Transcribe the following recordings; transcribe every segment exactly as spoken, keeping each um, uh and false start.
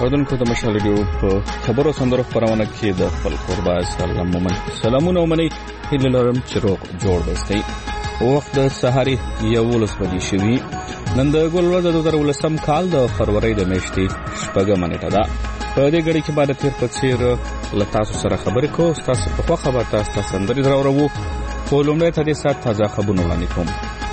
اورېدونکو د مشال ریډیو په خبرو سندرو خپرونه کې د خپل قربا سلام مومن سلامونه ومني هیله لرم چې روغ جوړ بستئ. وخت د سهاري یولس بجې شوي. نن د ګل ورځ د دوه زره ولسم کال د فروری د میاشتې شپږمه نیټه ده. په دې ګړۍ کې به د تېر په څېر له تاسو سره خبرې کوو. ستاسو په خوښه به تاسو ته سندرې راوړو. خو لومړی ته دې ساعت تازه خبرونه وړاندې کوم.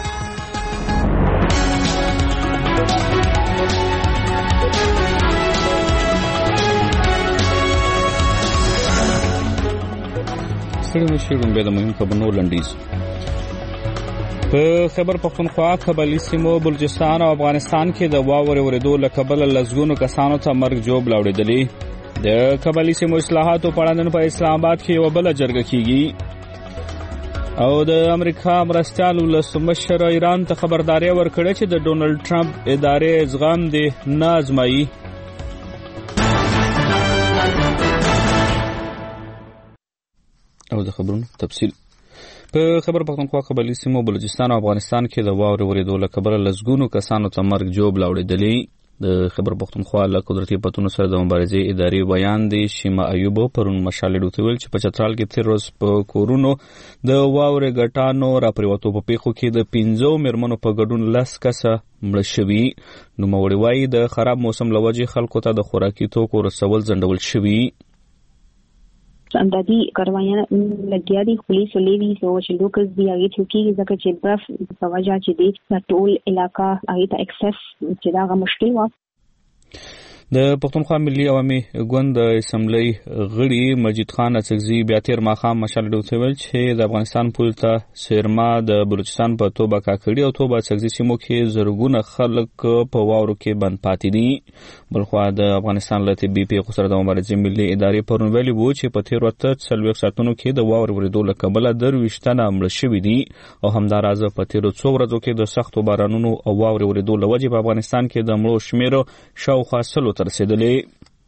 ستړي مشي لومړی د مهم خبرونو لنډیز. په خیبر پختونخوا، قبایلي سیمو بلوچستان او افغانستان کې د واورې ورېدو له کبله لسګونو کسانو ته مرګ ژوبله اورېدلې. د قبایلي سیمو اصلاحاتو په اړه نن په اسلام آباد کې یوه بله جرګه کیږي. او د امریکا مرستیال ولسمشر ایران ته خبرداری ورکړې چې د ډونالډ ټرمپ ادارې زغم دې نه ازمایي. او د خبرونو تفصیل. په خیبر پختونخوا، قبایلي سیمو بلوچستان او افغانستان کې د واورې ورېدو له کبله لسګونو کسانو ته مرګ ژوبله اورېدلې. د خیبر پختونخوا له قدرتي پتونو سره د مبارزې ادارې ویان دی شیما ایوب پرون مشال ریډیو ته ویل چې په چترال کې تېر ورځ په کورونو د واورې ګټانو راپرېوتو په پیښو کې د پنځو مېرمنو په ګډون لس کسه مړه شوي. نوموړي وایي د خراب موسم له وجې خلکو ته د خوراکي توکو رسول ځنډول شوي. امدادي کاروانونه لګیا دي. پولیس ولېوي سو چې لوکس دی هغې ته کېږي ځکه چې برف په وجه چې دی د ټول علاقه هغې ته اکسس چې د هغه مشکل وه. د پښتونخوا ملي عوامي ګوند د اسمبلۍ غړي مجید خان اڅکزي بیا تېر ماښام مشال ریډیو ته ویل چې د افغانستان پول ته سیرما د بلوچستان په توبه کاکړي او توبه اڅکزي سیمو کې زرګونه خلک په واورو کې بند پاتې دي. بلخوا د افغانستان له طبي پیښو سره د مبارزې ملي ادارې پرون ویلي وو چې په تېرو اته څلوېښت ساعتونو کې د واورې ورېدو له کبله درویشت تنه مړه شوي دي. او همداراز په تېرو څو ورځو کې د سختو بارانونو او واورې ورېدو له وجې په افغانستان کې د مړو شمېر شاوخوا سلو ته رسېدلې.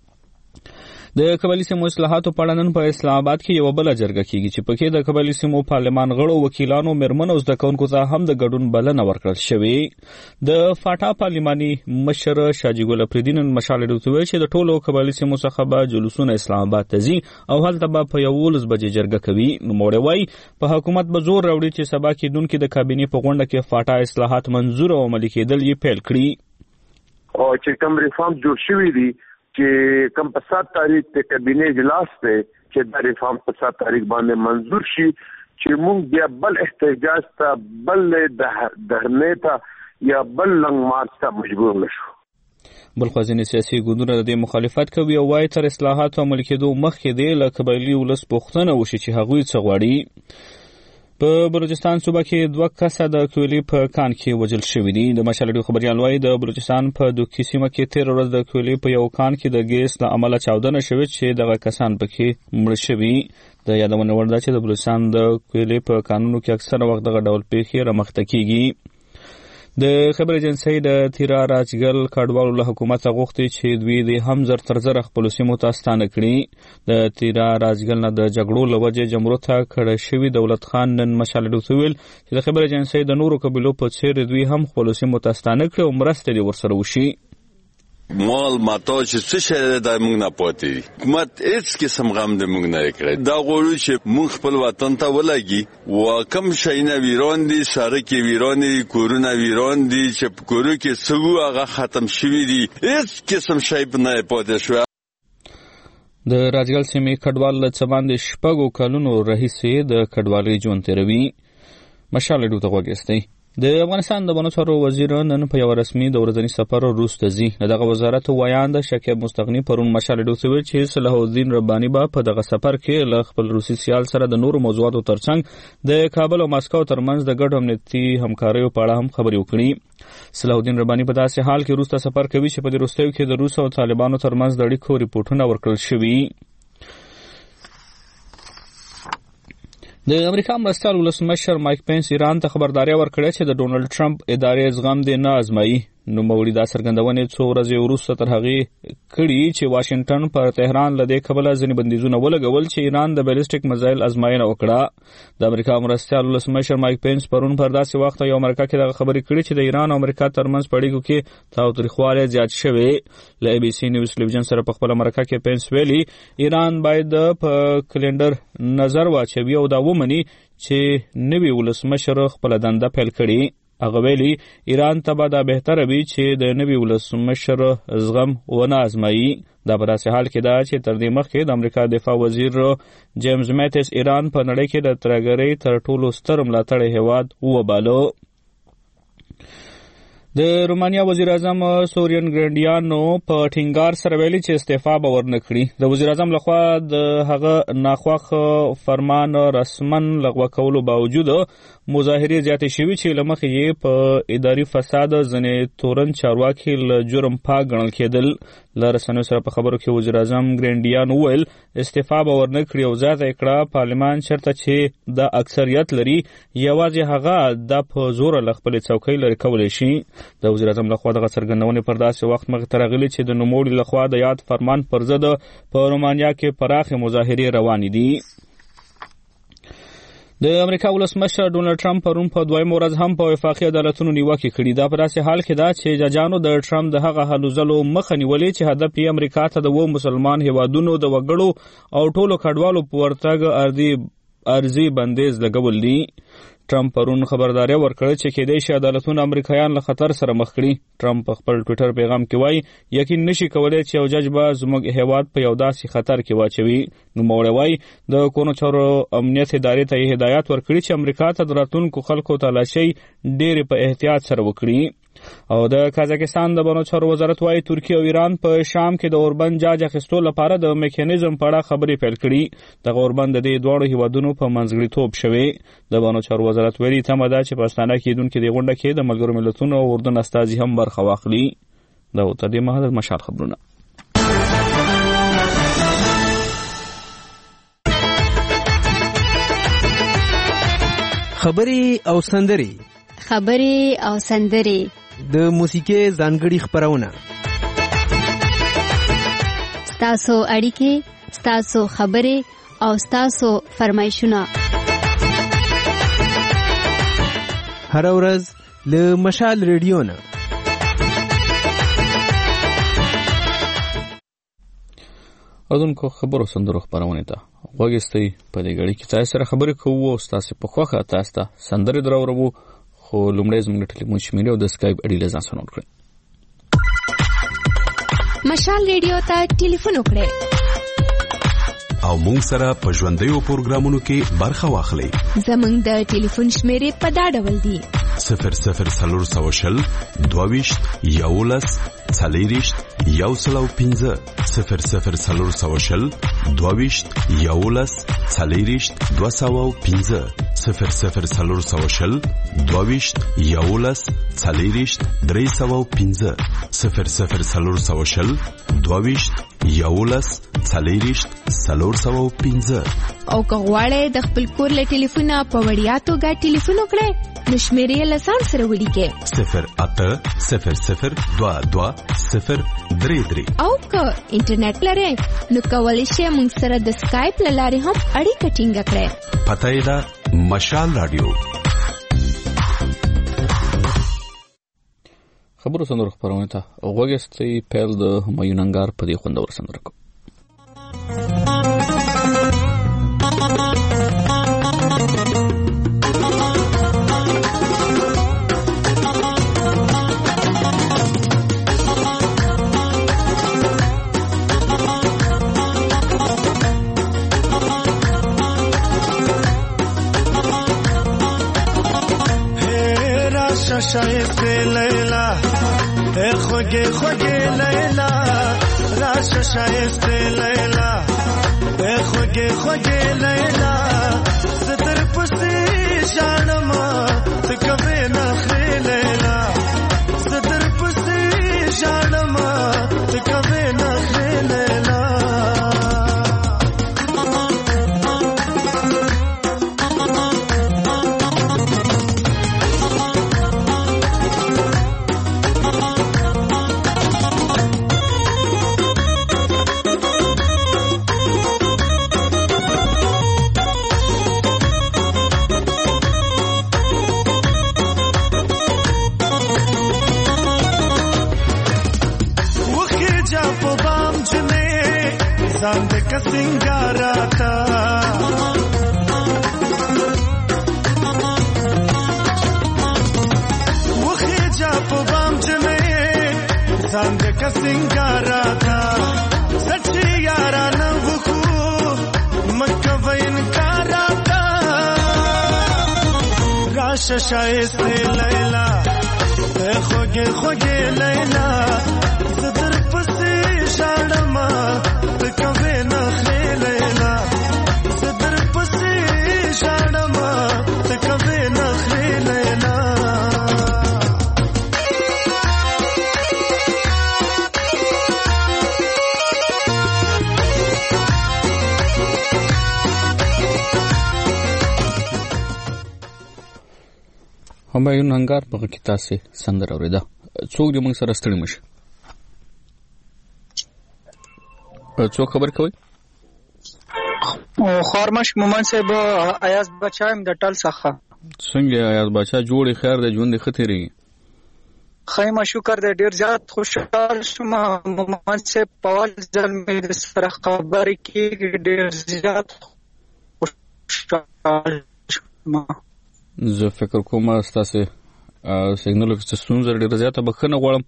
د قبایلي سیمو اصلاحاتو په اړه نن په اسلام آباد کې یوه بله جرګه کیږي چې پکې د قبایلي سیمو پارلمان غړو، وکیلانو، میرمنو او زده کوونکو ته هم د ګډون بلنه ورکړل شوې. د فاټا پارلماني مشر شاجي ګل افریدي نن مشال ریډیو ته ویل چې د ټولو قبایلي سیمو څخه به جلوسونه اسلام آباد ته ځي او هلته به په یولس بجې جرګه کوي. نوموړی وایي په حکومت به زور راوړي چې سبا کېدونکي د کابینې په غونډه کې فاټا اصلاحات منظور او عملي کېدل یې پیل کړي. او چې کوم ریفارم جوړ شوي دي چې کوم په سات تاریخ ته کابینې اجلاس دی چې دا ریفارم په سات تاریخ باندې منظور شي چې موږ بیا بل احتجاج ته، بل دهرنې ته یا بل لنګ مارچ ته مجبور نشو. بلخوا ځینې سیاسي ګوندونه د دې مخالفت کوي او وایي تر اصلاحاتو عملي کېدو مخکې دی له قبایلي ولس پوښتنه وشي چې هغوی څه غواړي. په بلوچستان صوبه کې دوه کسه د کویلې په کان کې وژل شوي دي. د مشال ریډیو خبریال وایي د بلوچستان په دوکي سیمه کې تېره ورځ د کویلې په یو کان کې د ګیس له امله چاودنه شوې چې دغه کسان پکې مړه شوي. د یادونې وړ ده چې د بلوچستان د کویلې په کانونو کې اکثره وخت دغه ډول پیښې رامخته کیږي. د خبر ایجنسۍ د تیرا راجګل کډوالو له حکومته غوښتي چې دوی د هم زر تر زره خپلو سیمو ته ستانه کړي. د تیرا راجګل نه د جګړو له وجې جمرو ته کډه شوي دولت خان نن مشال ریډیو ته ویل چې د خبر ایجنسۍ د نورو قبیلو په څېر دوی هم خپلو سیمو ته ستانه کړي او مرستې دې ورسره وشي. مال ماته چې څه شی د موږ نه پاتې دي، حکومت هېڅ قسم غم د موږ نه کړی. دا غواړو چې موږ خپل وطن ته ولګي و کم شیونه ویران دي، سړکې ویران دي، کورونه ویران دي چې په کورو کې څه وو هغه ختم شوي دي، هېڅ قسم شی نه پاتې شو. د راجګل سیمې کډوال له څه باندې شپږو کلونو راهیسې د کډوالۍ ژوند تېروي. مشال ریډیو ته غوږ ایستی. د افغانستان د بانو چارو وزیر نن په یو رسمي د ورځني سفر روس ته ځي. دغه وزارت ویان د شکیب مستغني پرون مشال ریډیو ته ویل چې صلاح الدین رباني به په دغه سفر کې له خپل روسي سیال سره د نورو موضوعاتو ترڅنګ د کابل او ماسکو ترمنځ د ګډو امنیتي همکاریو په اړه هم خبرې وکړي. صلاح الدین رباني په داسې حال کې روس ته سفر کوي چې په دې وروستیو کې د روس او طالبانو ترمنځ د اړیکو ریپورټونه ورکړل شوي. د امریکا مرستیال ولسمشر مایک پینس ایران ته خبرداری ورکړې چې د ډونالډ ټرمپ ادارې زغم دې نه ازمایي. نوموړي دا څرګندونې څو ورځې وروسته تر هغې کړي چې واشنګټن پر تهران له دې کبله ځینې بندیزونه ولګول چې ایران د بیلسټیک میزایل ازموینه وکړه. د امریکا مرستیال ولسمشر مایک پینس پرون پر داسې وخت یو مرکه کې دغه خبرې کړې چې د ایران او امریکا ترمنځ په اړیکو کې تاوتریخوالی زیات شوی. له ای بي سي نیوز ټلویزیون سره په خپله مرکه کې پینس ویلي ایران باید په کلندر نظر واچوي او دا ومني چې نوي ولسمشر خپله دنده پیل کړي. هغه ویلي ایران ته به دا بهتره وي چې د نوي ولسمشر زغم ونه ازمایي. دا په داسې حال کې ده چې تر دې مخکې د امریکا دفاع وزیر جیمز میتس ایران په نړۍ کې د ترهګرۍ تر ټولو ستر ملاتړی هیواد وباله. د رومانیا وزیر اعظم سورین ګرینډیانو په ټینګار سره ویلي چې استعفا به ورنه کړي. د وزیر اعظم لخوا د هغه ناخوښ فرمان رسمن لغوه کولو باوجود مظاهرې زیاتې شوي چې له مخې یې په اداري فساد ځینې تورن چارواکي له جرم پاک ګڼل کېدل. له رسنیو سره په خبرو کې وزیر اعظم ګرینډیان وویل استعفا به ورنه کړي او زیاته یې کړه پارلمان چېرته چې د اکثریت لري یوازې هغه دا په زوره له خپلې څوکۍ لرې کولی شي. د وزیر اعظم لخوا دغه څرګندونې پر داسې وخت مخې ته راغلي چې د نوموړي لخوا د یاد فرمان پر ضد په رومانیا کې پراخې مظاهرې روانې دي. د امریکا ولسمشر ډونالډ ټرمپ پرون په دویمه ورځ هم په وفاقي عدالتونو نیوکې کړي. دا په داسې حال کې ده چې ججانو د ټرمپ د هغه هلو ځلو مخه نیولې چې هدف یې امریکا ته د اوو مسلمان هیوادونو د وګړو او ټولو کډوالو په ورتګ ارضي بندیز لګول دي. ټرمپ پرون خبرداري ورکړه چې کېدای شي عدالتونه امریکایان له خطر سره مخ کړي. ټرمپ په خپل ټویټر پیغام کې وایي یقین نشي کولی چې یو جج به زموږ هیواد په یو داسې خطر کې واچوي. نوموړی وایي د کورنو چارو امنیت ادارې ته یې هدایت ورکړي چې امریکا ته د راتلونکو خلکو تالاشۍ ډېرې په احتیاط سره وکړي. او د قازقستان د بانو چارو وزارت وایي ترکیه او ایران په شام کې د اوربند جاج اخیستو لپاره د میکانیزم په اړه خبرې پیل کړي. دغه اوربند د دې دواړو هیوادونو په منځګړیتوب شوی. د بانو چارو وزارت ویلي تمه ده چې په استانه کېدونکې دې غونډه کې د ملګرو ملتونو او اردن استازي هم برخه واخلي. دا تر دې مهاله مشال خبرونه. خبرې او سندرې خبرې او سندرې د موسیقۍ ځانګړي خبرونه ستاسو اړیکې ستاسو خبرې او ستاسو فرمایشونه هر ورځ له مشال ریډیو نه. اذن کو خبرو سندرو خبرونه ته وګستئ په دې غړي کې تاسو سره خبرې کوو او تاسو په خوخه تاسو ته سندرې دراورو خو لومړی زموږ ټلیفون شمیره او د اسکایپ اړیله ځان سره نوٹ کړئ. مشال ریډیو ته ټلیفون وکړئ او مونږ سره په ژوندیو پروګرامونو کې برخه واخلئ. زموږ د ټلیفون شمیرې په دا ډول دي: صفر صفر څلور سوه شل دوه ویشت یولس څلېرویشت یو سل او پنځه صفر صفر څلور سوه شل دوه ویشت یولس څلېرویشت دوه سوه او پنځه صفر صفر څلور سوه شل دوه ویشت یولس څلېرویشت درې سوه او پنځه صفر صفر څلور سوه شل دوه ویشت یولس څلېرویشت څلور سوه او پنځه. او که غواړئ د خپل کور له ټلیفونه په وړیا توګه ټلیفون وکړئ نو شمیرې له ځان سره ولیکئ صفر اته صفر صفر دوه دوه صفر درې درې. او که انټرنیټ لرئ نو کولی شئ موږ سره د سکایپ له لارې هم اړیکه ټینګه کړئ. پته یې ده مشال رادیو. خبرو سندرو خبرونه ته وګستئ پیل د همایون انګار په دې خوندور سندره کو. شایسته لیلا اے خوگے خوگے لیلا راش شایسته لیلا اے خوگے خوگے لیلا ستر پسی شانما تکوے نخری لیلا ستر پسی شانما تکوے نخری لیلا. का सिंगारा था वो खिजा पबाम जने सांद का सिंगारा था सच्ची यारा न वो मक्का वैन कारा था राश शाइस्ते लैला खोगे खोगे लैला सदर पसी शाड़मा कवे न खे लैला सदर पसी शाड़मा कवे न खे लैला همایون هنګار په کې تاسو سندره اوریدا څوک دې موږ سره ستړي مشه څوک خبر کوي او خارمش مومن صاحب ایاز بچایم د ټل څخه څنګه ایاز بچا جوړي خیر د ژوند خطرې خیمه شکر دې ډیر زیات خوشحال شوم مومن صاحب په ول ځل مې سره خبرې کې ډیر زیات خوشحال شوم زه فکر کوم تاسو سیګنال کې ستونزه ډیره زیاته بخښنه غواړم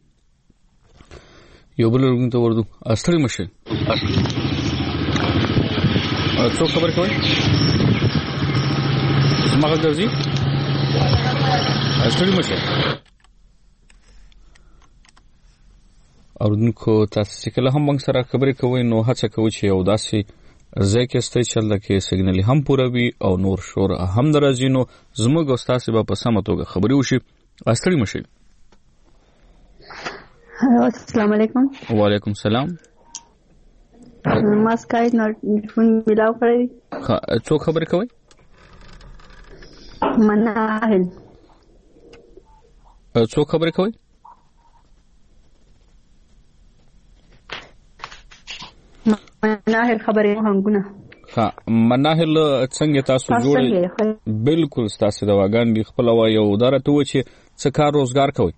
یو بل ورغون ته ورده استری مشه څو خبر کوي سماغه ګرځي استری مشه اوردونکو تاسو کله هم موږ سره خبرې کوئ نو هڅه کوئ چې یو داسې ځکه ستې چل لکه سیګنال هم پوره وي او نور شور هم درځي نو زموږ استاد به په سمه توګه خبرې وشي استری مشه السلام علیکم وعلیکم السلام ما سکایپ نه فون ملاو کړی څو خبرې کوي مناهل څو خبرې کوي مناهل خبرې هنګونه ها مناهل څنګه تاسو جوړ بالکل تاسو د واګان دی خپل وای او درته و چې څه کار روزګار کوي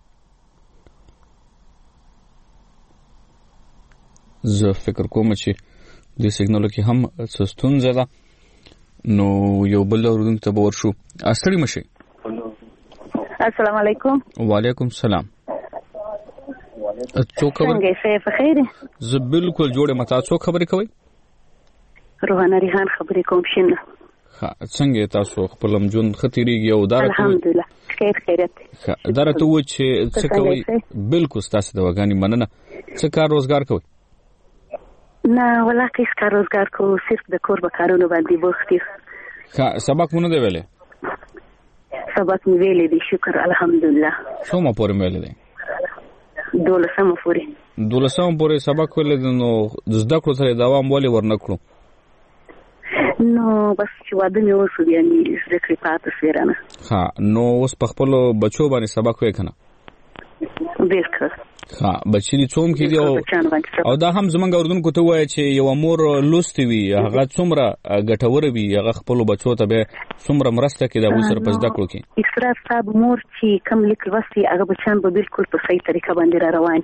زه فکر کوم چې د سیګنال کې هم ستون زده نو یو بل ورودن ته ورشو استری مشه السلام علیکم وعلیکم السلام څو خبر څنګه شه په خیر زه بالکل جوړه متا څو خبرې کوي روحانه ریحان خبرې کوم شنه ها څنګه تاسو خپل جون خطرېږي او دارته الحمدلله خیر خیرت ها دارته و چې څه کوي بالکل تاسو د وګانی مننه څه کار روزګار کوي نه ولا کیس کار روزګار کو صرف د کور به کارونه باندې بوخت ها سبق مونږ دی ویلې سبق مې ویلې دي شکر الحمدلله څومره پورې ویلې دي دولسمه پورې دولسمه پورې سبق ویلې نو زده کړو سره دوام ولې ورنکړو نو بس چې واده مې وشو یعنی ذکر پاتې سیرانه ها نو اوس په خپل بچو باندې سبق وې کنه بالکل ها بچی دي څوم کې دی او دا هم زمونږ اردوونکو ته وایي چې یو امور لوستي وي هغه څومره ګټور وي هغه خپل بچو ته به څومره مرسته کوي دا وسره پس دا کړو کې اسراف صاحب مور چې کم لیک وسي هغه بچان به بالکل په صحیح طریقه باندې را روان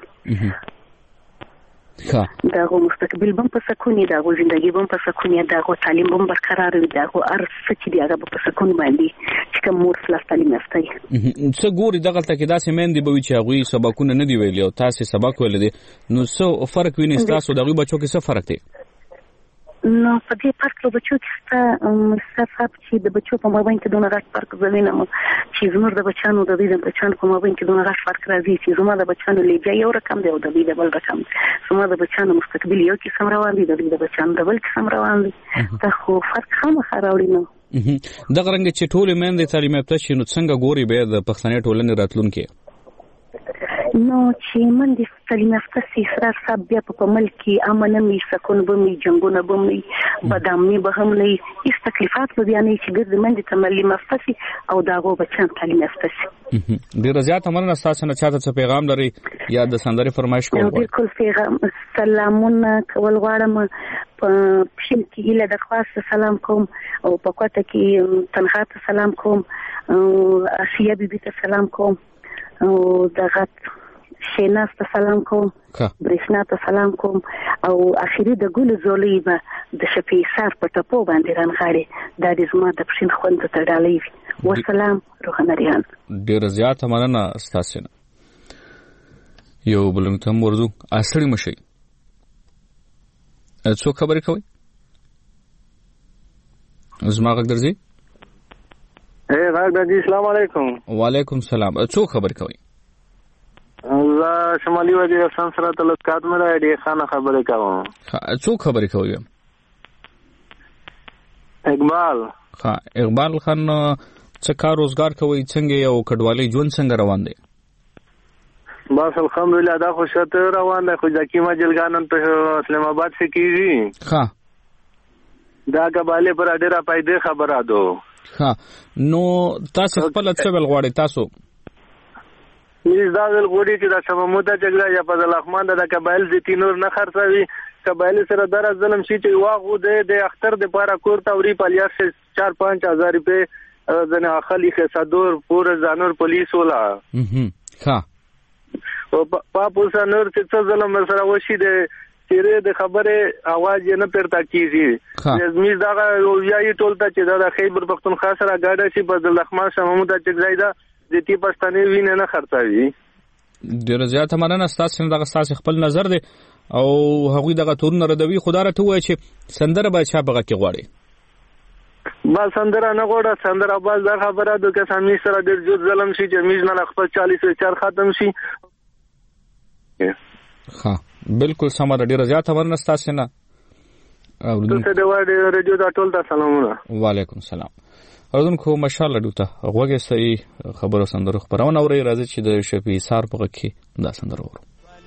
ها داغه مستقبل بم په سکونی داغه ژوندۍ بم په سکونی داغه تعلیم بم برقرار وي داغه ارث چې دیغه په سکون باندې چې کوم مور فلاس تعلیم یافتای څه ګوري دغه تکي داسې مېندې به وي چې هغه سبقونه نه دی ویلي او تاسو سبق ویل دي نو څه فرق ویني تاسو دغه بچو کې څه فرق دی نو په دې فرق له بچو کې څه صفات چې د بچو په مابین کې دونه غټ فرق زوینم چې زموږ د بچانو د دې د بچانو په مابین کې دونه غټ فرق راځي چې زموږ د بچانو لېجا یو رقم دی او د دې د بل رقم زموږ د بچانو مستقبل یو کې سم روان دي د دې د بچانو د بل کې سم روان دي دا خو فرق هم خراوړي نو دغه رنګ چې ټول مېندې تعلیم یافته شي نو څنګه ګوري به د پښتنې ټولنې راتلونکي نو چې من د تعلیم یافته سي اسرار صاحب بیا په ملک کې امن نه سکون به می جنگونه به می بدامني به هم نه هیڅ تکلیفات به بیا نه چې ګرځي من د تعلیم یافته سي او داغو بچان تعلیم یافته سي ډیر زیات مننه تاسو نه چاته څه پیغام لري یا د سندري فرمایش کوم بالکل پیغام سلامونه کول غواړم په شین کې له درخواست سلام کوم او په کوټه کې تنها ته سلام کوم او اسیا بیبي ته سلام کوم او دغه شیناس ته سلام کوم برېښنا ته سلام کوم او اخیری د ګل زولې به د شپې سار په ټپو باندې رانغاړي دا د زما د پښین خوند ته ډالې والسلام روحانيان ډیر زیات مننه ستاسو یو بلنګ تم ورزو اصلي مشي څو خبرې کوي زما غږ درځي اے غږ درځي السلام علیکم وعلیکم السلام څو خبرې کوي زه شمالي وزیرستان سره تعلقات مې لري خانه خبرې کوم څو خبرې کوي اقبال ها اقبال خان څه کار روزګار کوي څنګه یو کډوالي ژوند څنګه روان دی بس الحمدلله دا خو شته روان دی خو ځکه ما جلګانن په اسلام آباد کې کیږي ها دا قباله پر ډیره پایده خبره ده ها نو تاسو خپل څه ول غواړئ تاسو مې دا ول غواړي چې دا سمموده جګړه یا په ځلخمان د قبایل د تینور نه خرڅوي قبایل سره در ظلم شي چې واغو د اختر د پاره کور توري پالیار سے چار پانچ هزار روپے زنه خلی خصادور پور زانور پولیس ولا ها او پاپوسا نور چې ظلم سره وشي د چیرې د خبره आवाज نه پرتا کیږي زمي دا یوځای ټولته چې دا د خیبر پختونخوا سره گاډه شي په ځلخمان سمموده چې ځایدا د تی پښتنې وینې نه خرڅوي ډیر زیات مننه تاسو دغه تاسو خپل نظر دی او هغوی دغه تورن ردوي خدای راته وایي چې سندره به چا بغه کې غواړي با سندره نه غواړه سندره باز دا خبره ده چې سمي سره ډیر جوړ ظلم شي چې میز نه خپل چالیس چار ختم شي ها بالکل سمه ډیر زیات مننه تاسو نه او ته د وړ رادیو دا ټول ته سلامونه وعلیکم السلام اردن کو ماشاءالله دوته غوګه صحیح خبرو سندرو خبرونه اوري راځي چې د شپې سار په کې دا سندرو ورو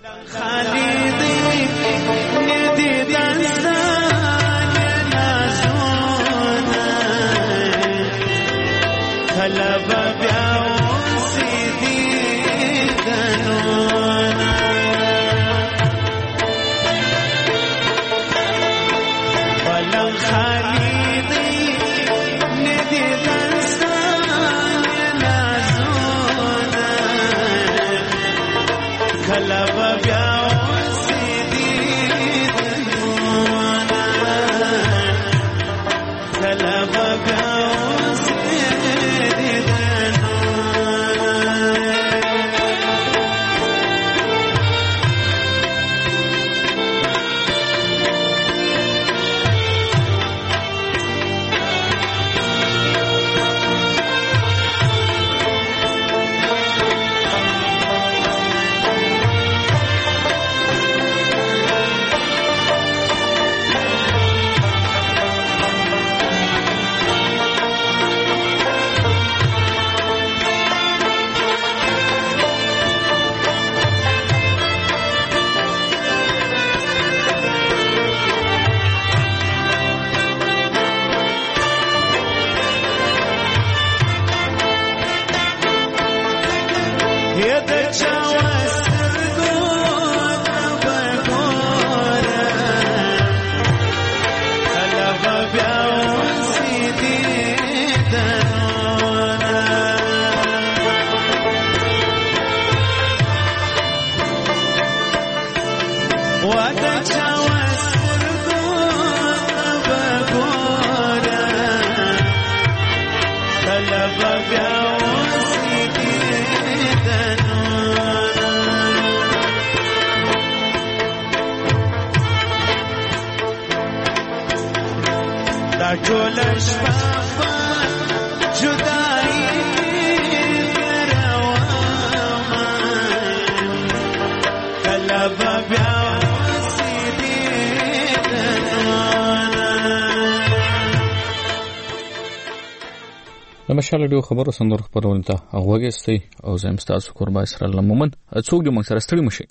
ماشاءالله ډیو خبرو سندرو خبرونه ته هغه سي او زم تاسو قربا اسرائیل مومن څوک دې موږ سره ستړي مشي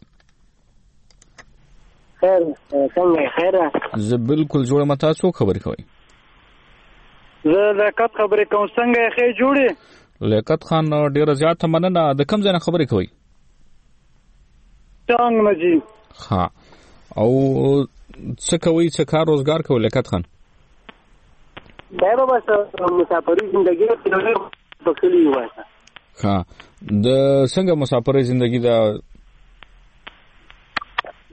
خیر څنګه خیر زه بالکل جوړه متا څوک خبرې کوي زه لیاقت خبرې کوم څنګه خیر جوړه لیاقت خان ډیر زیات مننه د کم ځای خبرې کوي څنګه مجي ها او څه کوي څه کار روزګار کوي لیاقت خان دا به بس مسافرۍ ژوندۍ په کلی وایي ها د څنګه مسافرۍ ژوندۍ دا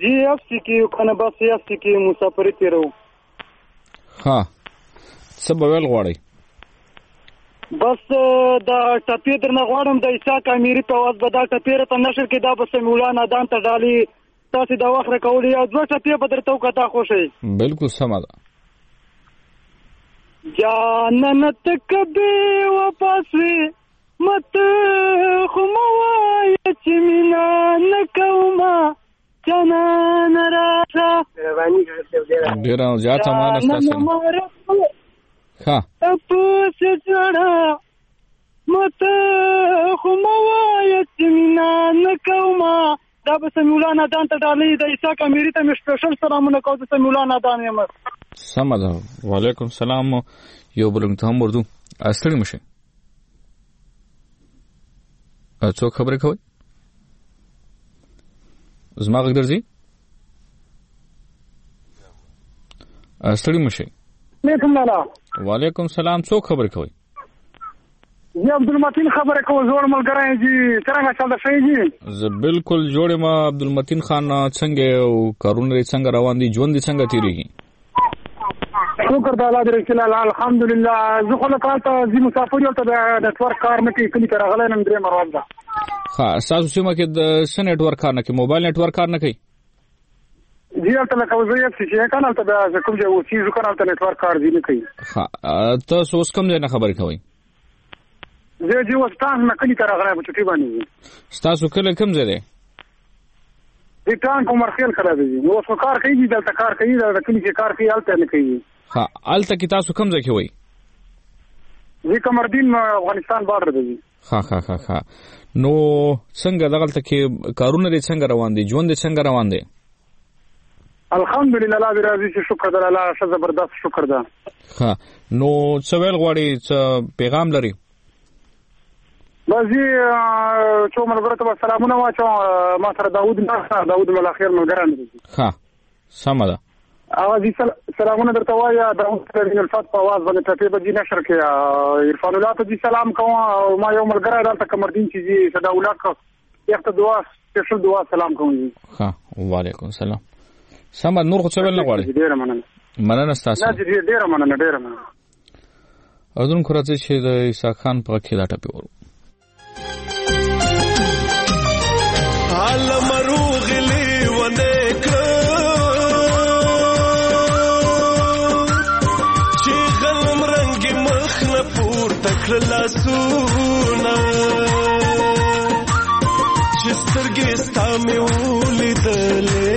جی اف سی کې کنه بس اف سی کې مسافرې تیرو. ها څه به ویل غواړئ؟ بس دا ټپې درنه غواړم د اسحاق امیري په واز به دا ټپې راته نشر کې دا به سمیع الله نادان ته ډالي تاسې دا وخت راکولی یا دوه ټپې به درته وکړه تا خوښوي. بلکل سمه ده. جانانه ته کبې واپس وې مت خو مه وایه چې مینه نه کومه جانانه راشه. ډېره زیاته مانا ستاسې ښه پسې ځړه مت خو مه وایه چې مینه نه کومه. دا به سمیع الله نادان ته ډالۍ د اسحاق امیري ته مې سپیشل سلامونه کوو. د سمیع الله نادان یم. سمه ده. وعلیکم سلام. یو بل ته هم وردو. ستړي مه شئ. څوک خبرې کوئ؟ زما غږ درځي؟ ستړي مه شئ. وعلیکم سلام. څوک خبرې کوئ؟ زه عبدالمتین خبره کوم. زوړ ملګری یم جي. څرنګه چل ښه جي؟ زه بالکل جوړ یم عبدالمتین خان. څنګه او کارونه یې څنګه روان دي؟ ژوند یې څنګه تېرېږي؟ شکر د الله رسول الله الحمدلله. زه خو له کال ته ځي مسافر یم ته د نټورک کار نه کوي. کلي ته راغلی نن درېیمه ورځ ده. ښه ستاسو سیمه کې د څه نیټورک کار نه کوي؟ موبایل نیټورک کار نه کوي؟ جی هلته لکه زه یې چې که نه هلته بیا کوم ځای اوسېږو که نه هلته نیټورک کار ځي نه کوي. ښه تاسو اوس کوم ځای نه خبرې کوئ؟ زه جی اوس ټانک نه کلي ته راغلی په چټۍ باندې ځي. ستاسو کلی کوم ځای دی؟ د ټانک عمرخیل کلی دی. اوس خو کار کوي دلته کار کوي د کلي کې کار کوي هلته نه کوي. ښه هلته کې تاسو کوم ځای کې وئ؟ زه قمردین افغانستان بارډر دی. ښه ښه ښه ښه نو څنګه دغلته کې کارونه دې څنګه روان دي؟ ژوند دې څنګه روان دی؟ الحمدلله الله دې راضي شي. شکر ده الله ښه زبردست شکر ده. ښه نو څه ویل غواړئ؟ څه پیغام لري؟ بس جی څو ملګرو ته به سلامونه واچوم. ما سره داود ناسته داود ملاخیر ملګری مې دی. ښه سمه ده. هغه جی سلامونه درته وایه. داود رین الفت په اواز باندې ټپې به جي نشر کړې. عرفان الله ته جي سلام کوم. او ما یو ملګری دلته قمردین چې جي سداوله یخته دعا سپیشل دعا سلام کوم جي. ښه وعلیکم سلام. سمه نور خو څه ویل نه غواړئ؟ ډېره مننه. مننه ستاسو. نه جي ډېره مننه ډېره مننه. اردوونکو راځئ چې د اسحاق خان په غږ کې دا ټپې ورو. عالم روغلی ونه کړه چې غلم رنګ مخ نه پورته کړه لاسونه چې سترګې ستا مې ولیدلې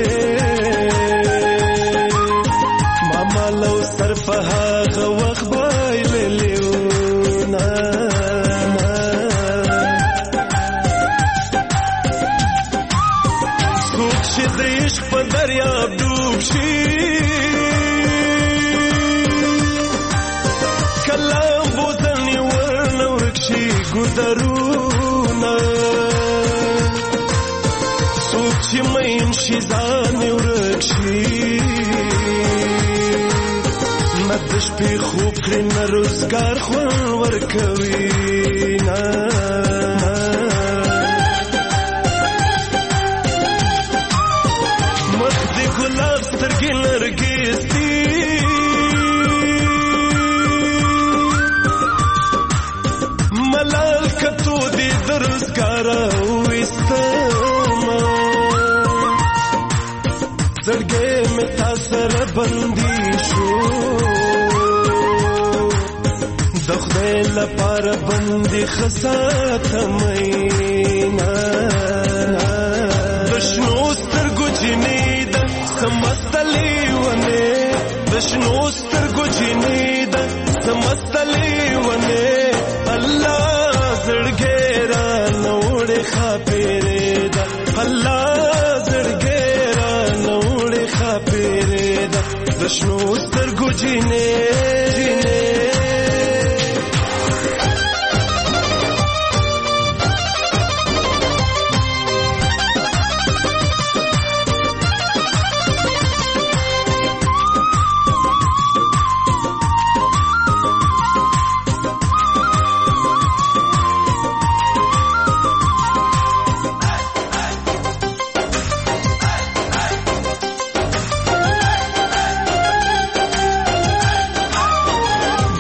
ما مالو سر په هغه وخت بایللې ونه چې د عشق په دریاب ډوب شي کلام بوتلنې ورنه ورک شي ګودرونه څوک چې مین شي ځان یې ورک شي نه د شپې خوب کړي نه روزګار خوند ورکوي نه ملال کتو دی درزگارا وستما زړګې مې تاثر بندي شو د خدای لپاره بندي خساته مینا د شنو سترګو جنې د سمستلې ونه د شنو سترګو جنې د سمستلې ونه الله زړګې را نوړې خاپېرې ده الله زړګې را نوړې خاپېرې ده د شنو سترګو جنې جنې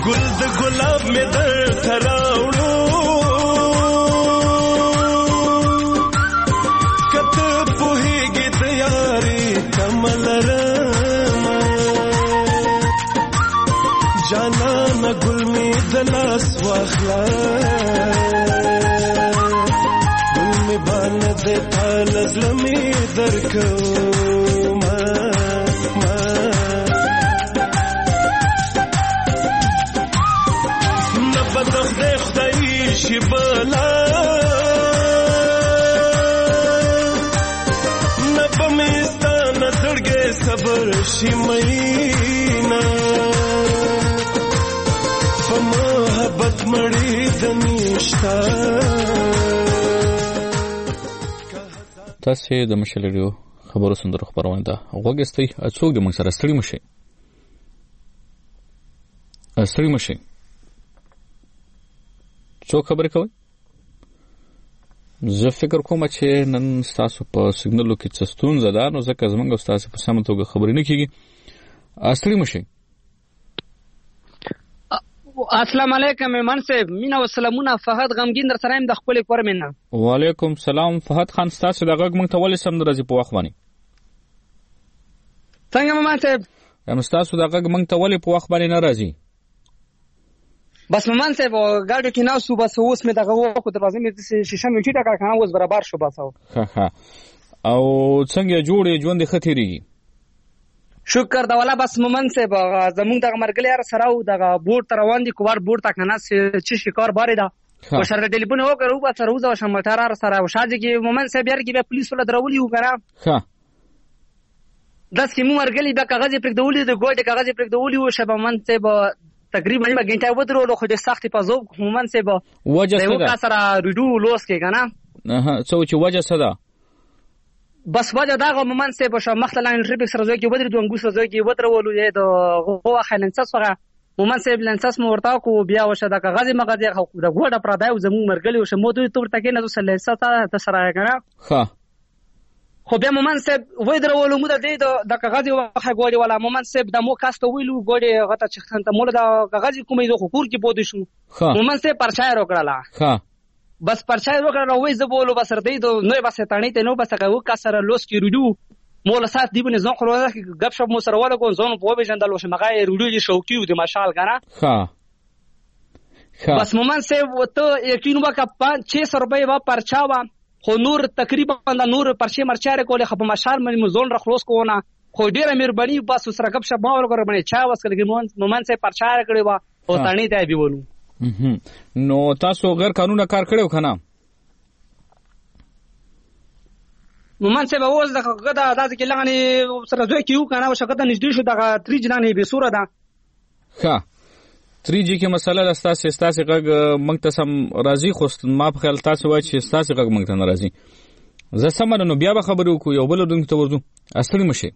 ګل د ګلاب مې درته راوړو که ته پوهېږې د یارې تمه لرمه جانانه ګل مې د لاس واخله ګل مې بانه د تا له زړه مې درکومه نه به د خدای خدایي شي بله نه به مې ستا نه زړګی صبر شي مینه په محبت مړې د نشته. تاسې د مشال ریډیو خبرو سندرو خپرونه ده غوږ استئ څوک د موږ سره ستړي مشئ ستړي مشئ څوک خبرې کوئ. زه فکر کوم چې نن ستاسو په سیګنلو کې څه ستونزه ده نو ځکه زموږ او ستاسو په سمه توګه خبرې نه کېږي. ستړي مشئ. السلام علیکم ایمان صاحب مینا و سلامونه فهد غمگین در سره ام د خپل کور مینا. وعلیکم سلام فهد خان ستاسو د غږ مونږ ته ولې سم درځي په وخت باندې څنګه مامان صاحب یم ستاسو د غږ مونږ ته ولې په وخت باندې نه راځي. بس مامان صاحب ګاډو کې ناو صبح سو اوس مې دغه وخت دروازه مې شیشه مې ټیټه کړه کنه اوس برابر شو باسو ها ها او څنګه جوړې ژوند خطرېږي. شکر دا والا بس ممن صاحب زمونږ د مرګلې سره او د بورډ تر روان دي کوار بورډ تا کنه چې شکار باري دا او شر ټلیفون وکړو با سره وځو شمټار سره او شاجي کې ممن صاحب یار کې به پولیس ولا درولي وکړه ها داس کې مو مرګلې به کاغذ پرې دولې د ګوډ کاغذ پرې دولې او شب ممن صاحب تقریبا یو غنټه ودرولو خو د سختي په زوب ممن صاحب وجه څه ده سره ریډو لوس کې کنه ها څه چې وجه څه ده بس وجه دا ممن صاحب شو مختلن ټریپکس سره کې ودرې دوه ګوس سره کې ودرولو یې د غوا خلنسس سره ممن صاحب لنسس مورتا کو بیا وشه د کاغذ مغازي خو د ګوډه پردای او زمو مرګلې او شمو دوی تور تکې نه وسله ستا د سره کنه ها خو بیا ممن صاحب ودرولو مو د دې د کاغذ واخه ګوډي ولا ممن صاحب د مو کاستو ویلو ګوډي غته چې خنته مولا د کاغذ کومې د خور کې بودی شو ممن صاحب پرچای روکړه ها بس پرچای وکړه وې زبولو بس ردی دو نو بس تانی ته نو بس هغه کا سره لوس کی روډو مولا سات دی بنه ځون خو غب شپ مو سره ولا کو ځون په وې جندل وش مغه روډو دي شوکیو دي ماشال کنه ها ها بس ممن سے وته یقین وکا پانچ چھ سو روپے وا پرچا وا خو نور تقریبا د نور پرچې مرچاره کوله خو په ماشال مې ځون رخلوس کوونه خو ډیره مهرباني بس سره غب شپ ما ورګر باندې چا وسکلګي ممن سے پرچاره کړي وا او تانی ته بي ولو نو تاسو غیر قانوني کار کړو کنه ممن صاحب اوس دغه غدا د کې لغني سره دوی کیو کنه او شګه نږدې شو دغه تری جنانه به سوره ده ښه تری جی کې مسله لستاسه استاسه غږ مونږ ته سم راضي خو ما په خیال تاسو وایي چې استاسه غږ مونږ ته ناراضي زه سم نو بیا به خبرو کو یو بل دونکو ته ورځو اصلي مشه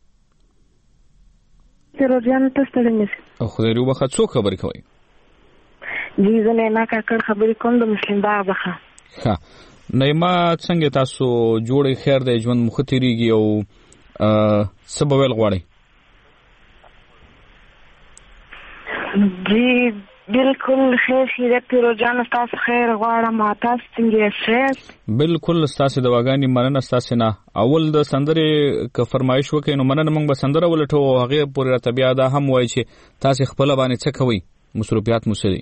تروريان تاسو ته نشي او خو دې وبخه څو خبرې کوي جی زه نه ما کاکړ خبرې کوم د مسلمان باغ بخه ها نیما څنګه تاسو جوړې خیر د ژوند مختریږي او سبب ول غواړي جی بالکل خیر شي د پیروجان تاسو خیر غواړم تاسو څنګه ښه بالکل تاسو د واغانی مننه تاسو نه اول د سندرې ک فرمایش وکړي نو مننه موږ به سندره ولټو هغه پورې طبيعه ده هم وایي چې تاسو خپل باندې څه کوي مصروفیات مسری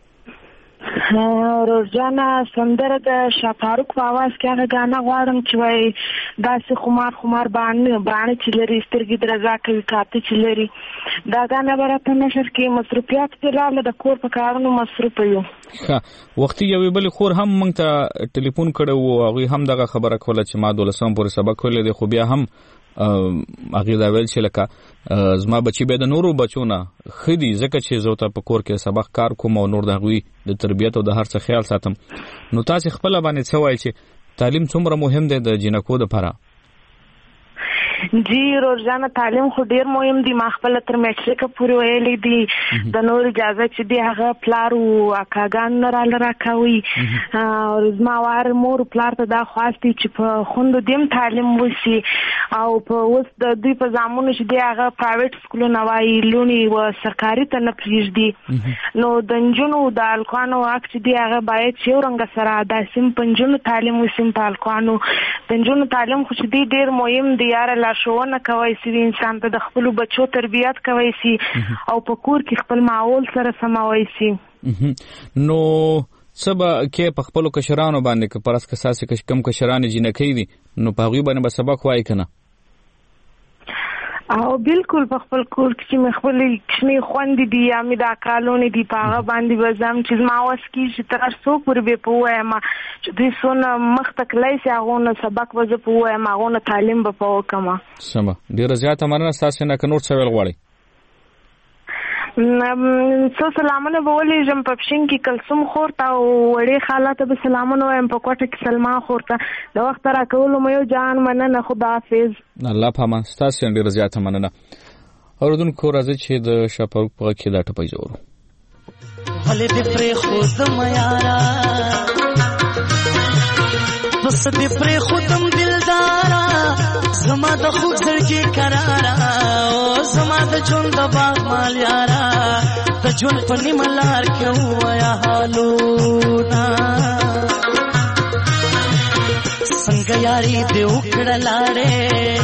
روزانه سندره د شفاروق په आवाज کې هغه غانا غواړم چې وای داسې خمار خمار باندې باندې چې لري سترګې درځه کوي کاته چې لري دا غانا برته نشر کې مصروفیات پیراله د کور په کارونو مصروف یو ښه وختي یو بل خور هم مونږ ته ټلیفون کړو هغه هم دغه خبره کوله چې ما دولسم پورې سبق ولې خو بیا هم هغه دا ویل چې لکه زما بچی به د نورو بچونه خدي ځکه چې زه ته په کور کې سبق کار کوم او نور دغوی د تربیت او د هر څه خیال ساتم نو تاسو خپل باندې څه وایي چې تعلیم څومره مهم دی د جنکو لپاره جی روزانه تعلیم خو ډیر مهم دی. ما خپل تر میټریک پورې ویلې دي د نور اجازه چې دی هغه پلار او اکاګان نه را لراکوي. او زما وار مور پلار ته دا خواستی چې په خوند دیم تعلیم وشي او په اوس د دوی په زامنو چې دی هغه پرایویټ سکولونه وایي لونی و سرکاري ته نه پریږدي. نو د نجونو د الکوانو حق چې دی هغه باید چې ورنګ سره د سیم پنځونو تعلیم وسیم په الکوانو د نجونو تعلیم خو چې دی ډیر مهم دی. یاره لارښوونه کوي چې انسان ته د خپل بچو تربیت کوي سي او په کور کې خپل ماحول سره سموي سي. نو سبا کې په خپل کشرانو باندې که پرس کساسي کش کم کشران جنکی دي نو په غوي باندې به سبق وای کنه او بالکل په خپل کور کې چې خپل کښنی خوندې دي یا مې دا کالونې دي په هغه باندې بزم چې ما واس کې چې تر څو پورې به پوهه ما چې دوی سونه مخ تکلای سي هغه سبق وځه پوهه ما هغه تعلیم به پوه کما. سم ډیر زیاته مننه تاسو نه کنور څه ویل غواړي. سو سلامونه به ولې جم پپشین کې کلسوم خورته او وړې خالاته به سلامونه وایم په کوټه کې سلمان خورته د وخت را کولو مې یو جان مننه خداحافظ. الله پامان تاسو ډیر زیاته مننه. اوردونکو راځي چې د شپږ په کې دا ټپي جوړو ولې دې پرې خودم یارا بس دې پرې خودم دلدارا زما د خوږ زړګي قرارا او زما د ژوند د باغ مال یارا د ژوند په نیمه لار کې وایا حالونه څنګه یاري دې وکړه لاړې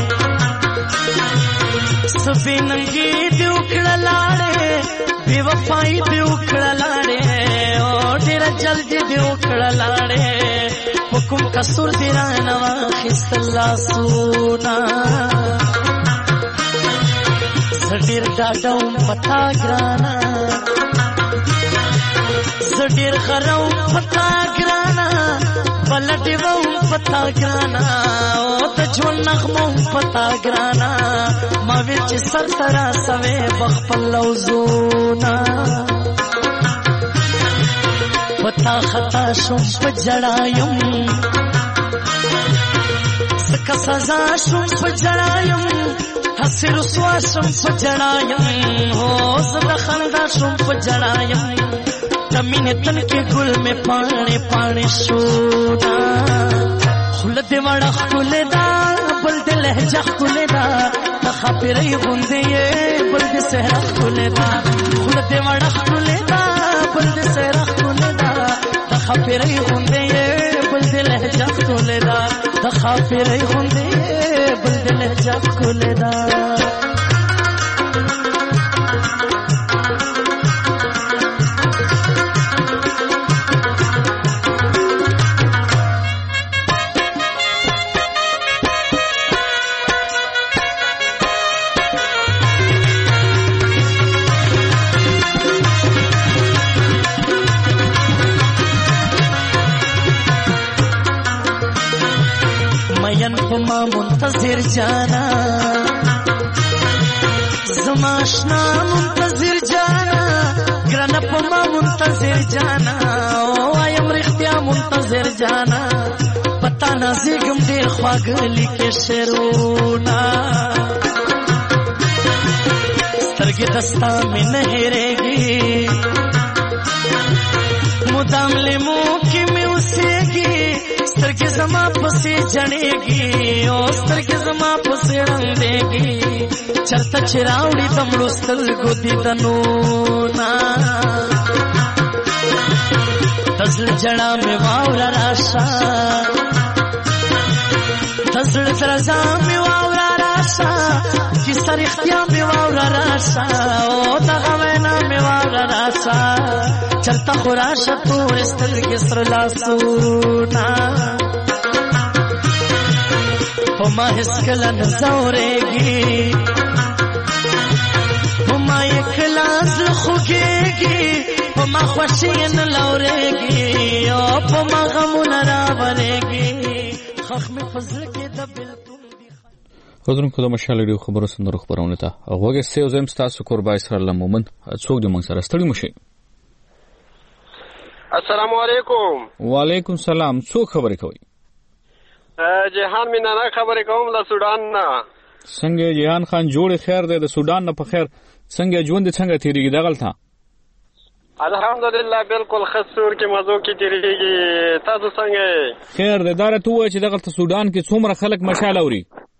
سپې ننګې دې وکړه لاړې بے وفائی دې وکړه لاړې او ډېره جلدي دې وکړه لاړې کوم قصور دې رانه واخیستل لاسونه زډیر ډاډوم پتا ګرانا زډیر غرو پتا ګرانا بلټي وو پتا ګرانا او ته ژوند نغمو پتا ګرانا ما وی چې سر ترا سوي بخپل لوزونا پتا خطا شوم پجړایم سکه سزا شوم پجړایم حسر سوا شوم پجړایم هو زړه خندا شوم پجړایم تمینه تن کې ګل مې پاڼې پاڼې شونا خل دې وړه خل دا بل دې لهجه خل دا خبرې غوندې بل دې سحر خل دا خل دې وړه خل دا بل دې سحر خبرې غوندې بل دې لهجه خل دا خبرې غوندې بل دې لهجه خل دا منتظر جانا زماشنا منتظر جانا گرنا پما منتظر جانا او ایم رختیا منتظر جانا پتا نازګم ډیر خواږلی کې شرونا سترګې دستا مې نه هېرېږي مدام لیمو کې مې اوسېږي سترګې زما پسې جړېږي او سترګې زما پسې رنګېږي چرته چې راوړي د مړو سترګو دیدنونه د زړه جړه مې واوره راشه د زړه درزا مې واوره راشه کیسه رښتیا مې واوره راشه او دغه وینا مې واوره راشه چرته خو راشه تورې سترګې سره لاسونه په ما هېڅکله نه ځورېږي په ما یې کله زړه خوږېږي په ما خوښي یې نه لورېږي او په ما غمونه راورېږي خخ مې په زړه کې د بېلتون حضورونکو د مشال ریډیو خبرو سندرو خپرونه ته غوږ سیو زم ستاسو قربای سره لمومن څوک دې موږ سره ستړي مشي. السلام علیکم. وعلیکم سلام. څوک خبرې کوي؟ جهان مینانا خبرې کوم له سودان نه. څنګه جهان خان جوړ خیر دی د سودان نه په خیر څنګه ژوند څنګه تیریږي دغلته؟ الحمدلله بالکل خسور کې مزو کې تیریږي. تاسو څنګه خیر دی؟ دا راته ووایه چې دغلته سودان کې څومره خلک مشال اوري؟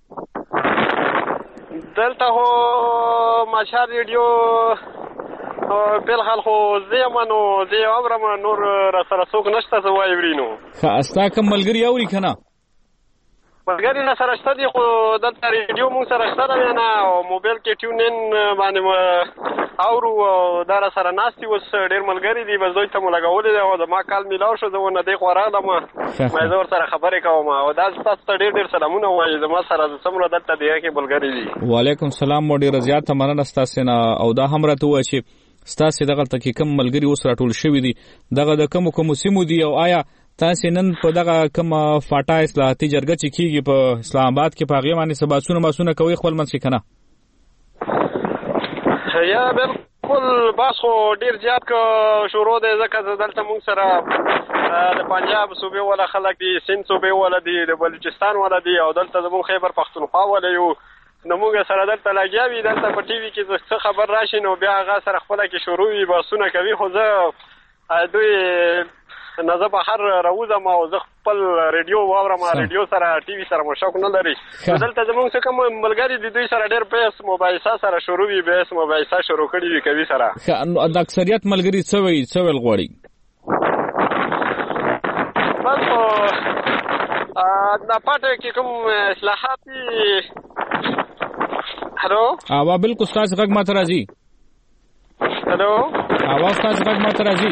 دلته هو مشال ریډیو بالحال خو زه منو زه اورم نور را سره څوک نشته زه وایي ورینو. ښه استا کوم ملګري اوري که نه؟ ملګري نه سره شته دي خو دلته ریډیو مونږ سره شته دی نه او موبایل کې ټیون ان باندې اورو او دا را سره ناستي اوس ډېر ملګري دي بس دوی ته مو لګولی دی او زما کال میلاو شو زه ورنه دې خوا راغلم ما زه ورسره خبرې کوم او دا ستاسو ته ډېر ډېر سلامونه وایي زما سره څومره دلته دې کې ملګري دي. وعلیکم سلام مو ډېره زیاته مننه ستاسې نه او دا هم راته ووایه چې ستاسې دغلته کې کوم ملګري اوس راټول شوي دي دغه د کومو کومو سیمو دي او آیا تاسې نن په دغه کومه فاټا اصلاحاتي جرګه چې کېږي په اسلام آباد کې په هغې باندې څه بحثونه بحثونه کوئ خپل منځ کې که نه؟ یا بالکل بحث خو ډېر زیات که شروع دی ځکه دلته مونږ سره د پنجاب صوبې والا خلک دي سند صوبې والا دي د بلوچستان والا دي او دلته زمونږ خیبر پښتونخوا والا یو نو مونږ سره دلته لګیا وي دلته په ټي وي کې څه خبر راشي نو بیا هغه سره خپله کې شروع وي بحثونه کوي خو زه دوی نه زه بهر راوځم او زه خپل ریډیو واورم ریډیو سره ټي وي سره مو شوق نه لري دلته زمونږ څه کوم ملګري دي دوی سره ډېر بحث مباحثه سره شروع وي بحث مباحثه شروع کړي وي کوي سره. د اکثریت ملګري څه وایي څه ویل غواړي؟ بس دا پاټه کې کوم اصلاحات دي. هلو اوا بالکل ستاسو غږ ماته راځي. هلو اوا ستاسو غږ ماته راځي.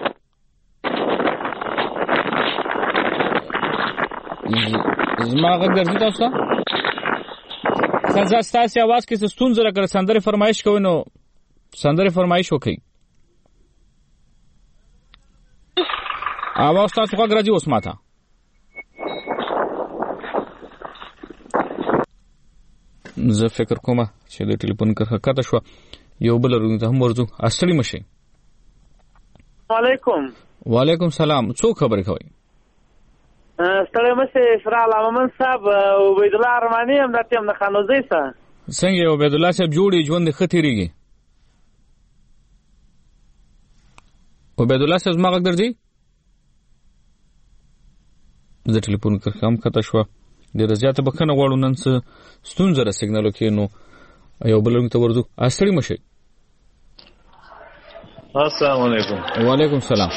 زما غږ درځي تاسو ته؟ ښه زه ستاسې اواز کې څه ستونزه راکړه سندرې فرمایش کوئ نو سندرې فرمایش وکړئ. اواز ستاسو غږ راځي اوس ماته؟ زه فکر کومه چې د ټلیفون کرښه کته شوه یو بل رونې ته هم ورځو. ستړي مه شئ. وعلیکم. وعلیکم سلام. څوک خبرې کوئ؟ ستړی مشه اسرال امامن صاحب عبید الله ارمانی هم د ټیم د خانوزۍ سره. څنګه عبید الله صاحب جوړې ژوند ښه تېرېږي؟ عبید الله صاحب زما غږ درځي؟ د ټلیفون کرښه هم کته شوه. ډېره زیاته بښنه غواړو نن څه ستونزه ده سیګنالو کې نو یو بل رنګ ته ورځو. ستړي مه شئ. السلام علیکم. وعلیکم سلام.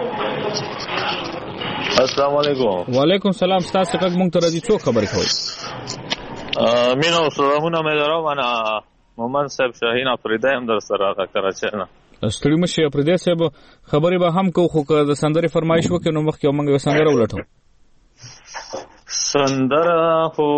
السلام علیکم. وعلیکم سلام. ستاسو غږ مونږ ته راځي. څوک خبرې کوئ؟ مینو سلامونه مې دروم انا محمد صاحب شاهین افریدی هم در سره راغی کراچۍ نه. ستړي مه شئ افریدی صاحب خبرې به هم کوو خو که د سندرې فرمایش وکړې نو مخکې موږ یوه سندره ولټو. سندره خو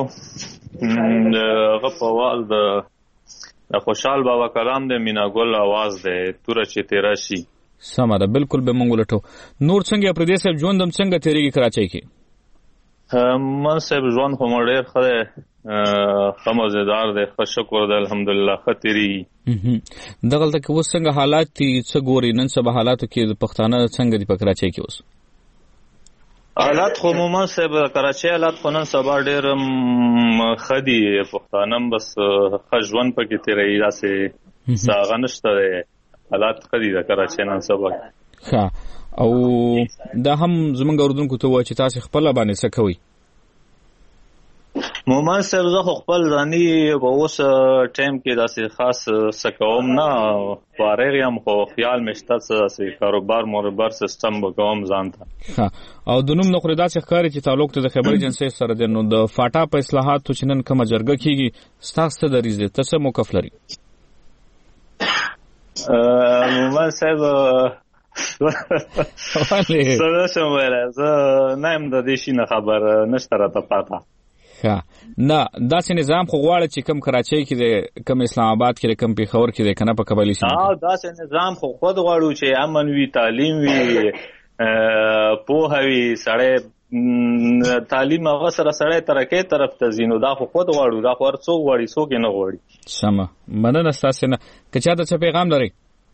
هغه په وال د خوشحال بابا کلام د میناګل اواز دی توره چې تیره شي. سمه ده بالکل به موږ ولټو. نور څنګه افریدی صاحب ژوند هم څنګه تېرېږي کراچۍ کې؟ من صاحب ژوند خو مو ډېر ښه دی ښه مزېدار دی ښه شکر دی الحمدلله ښه تېرېږي. دغلته کې اوس څنګه حالات دي څه ګوري نن سبا حالاتو کې د پښتانه څنګه دي په کراچۍ کې اوس؟ حالات خو عموما صاحب کراچۍ حالات خو نن سبا ډېر ښه دي پښتانه هم بس ښه ژوند پکې تېروي داسې څه هغه نشته دی حالات ښه دي د کراچۍ نن سبا. ښه او دا هم زموږ اورېدونکو ته ووایه چې تاسې خپله باندې څه کوئ؟ مومن صاحب زه خو خپل ځاني په اوس ټایم کې داسې خاص څه کوم نه فارغ یم خو خیال مې شته څه داسې کاروبار مروبار سیسټم به کوم ځان ته. او د نوم نه خو داسې ښکاري چې تعلق ته د خبر ایجنسۍ سره دی نو د فاټا په اصلاحاتو چې نن کومه جرګه کېږي ستاسو څه دریځ دی ته څه موقف لري؟ مومن صاحب څه نشم ویلی زه نه یم د دې شي نه خبر نشته راته پاته. نه داسې نظام خو غواړي چې کم کراچۍ کې دی کم اسلام آباد کې دی کم پېښور کې دی که نه په قبایلي سیمو کې داسې نظام خو خود غواړو چې امن وي تعلیم وي پوهه وي سړی تعلیم هغه سره سړی ترقۍ طرف ته ځي نو دا خو خود غواړو دا خو هر څوک غواړي څوک یې نه غواړي. سمه مننه ستاسې نه. که چا ته څه پیغام لرئ؟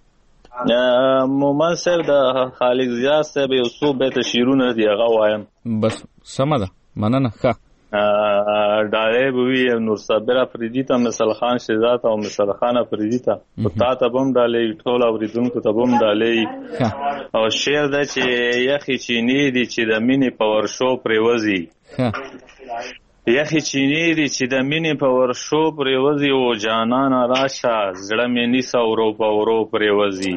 مومن صاحب د خالق ضیا صاحب یو څو بیته شعرونه دي هغه وایم. بس سمه ده مننه. ښه ډالۍ به وي نور صابر افریدي ته مثل خان شهزاد او مثل خان افریدي ته تا ته بم ډالۍ ټول اوریدونکو ته بم ډالۍ او شعر دا چې یخي چینی دي چې د مینې په ورشو پریوزي یخي چینی دي چې د مینې په ورشو پریوزي او جانان راشه زړه مې نیسه ورو په ورو پریوزي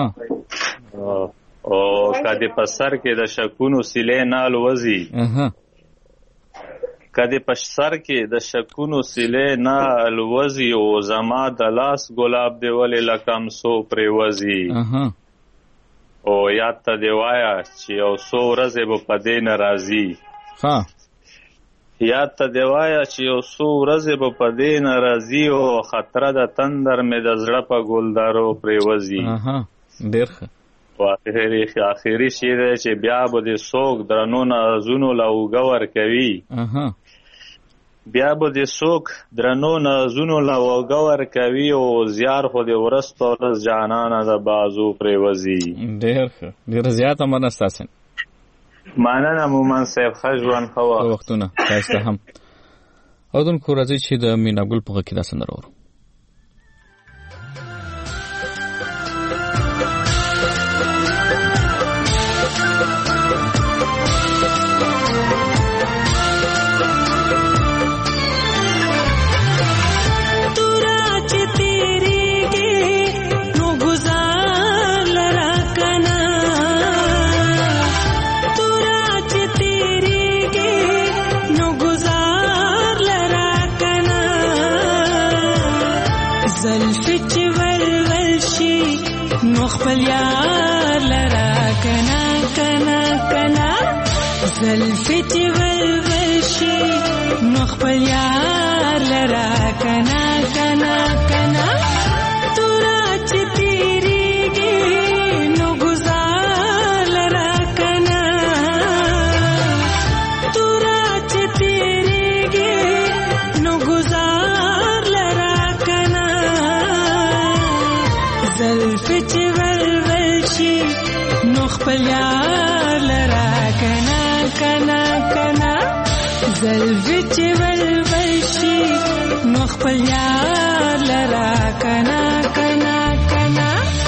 او کدی په سر کې د شکونو سیلې نال وزي کدی په سر کې د شکونو سیلې نال وزي او زما د لاس ګلاب دی ولې لکم سو پریوزي او یاد ته دی وایا چې یو څو ورځې به په دې ناراضي ها یاد ته دی وایا چې یو څو ورځې به په دې ناراضي او خطر د تندر مې د زړه په ګلدارو پریوزي اها ډېر ښه واخري اخري شی دی چې بیا به د سوق درنو نازونو لاوګه ورکوي اها بیا به د سوق درنو نازونو لاوګه ورکوي او زیار خو د ورستو ورځ جانانه د بازو پریوزي ډېر ښه ډېر زیاته مننه ستاسو مننه مومن صاحب ښه ژوند ښه وختونه ښایسته هم اودونکو راځئ چې د میناګل په غږ کې دا سندره واورو خپل یار لرا کنا کنا کنا زلفی چې ولول شي نو خپل یار لرا کنا کنا کنا تورا چې تیریږي نو گزار لرا کنا تورا چې تیریږي نو گزار لرا کنا زلفی چې نو خپل یار لرا کنا کنا کنا زلفی چې ولول شي نو خپل یار لرا کنا کنا کنا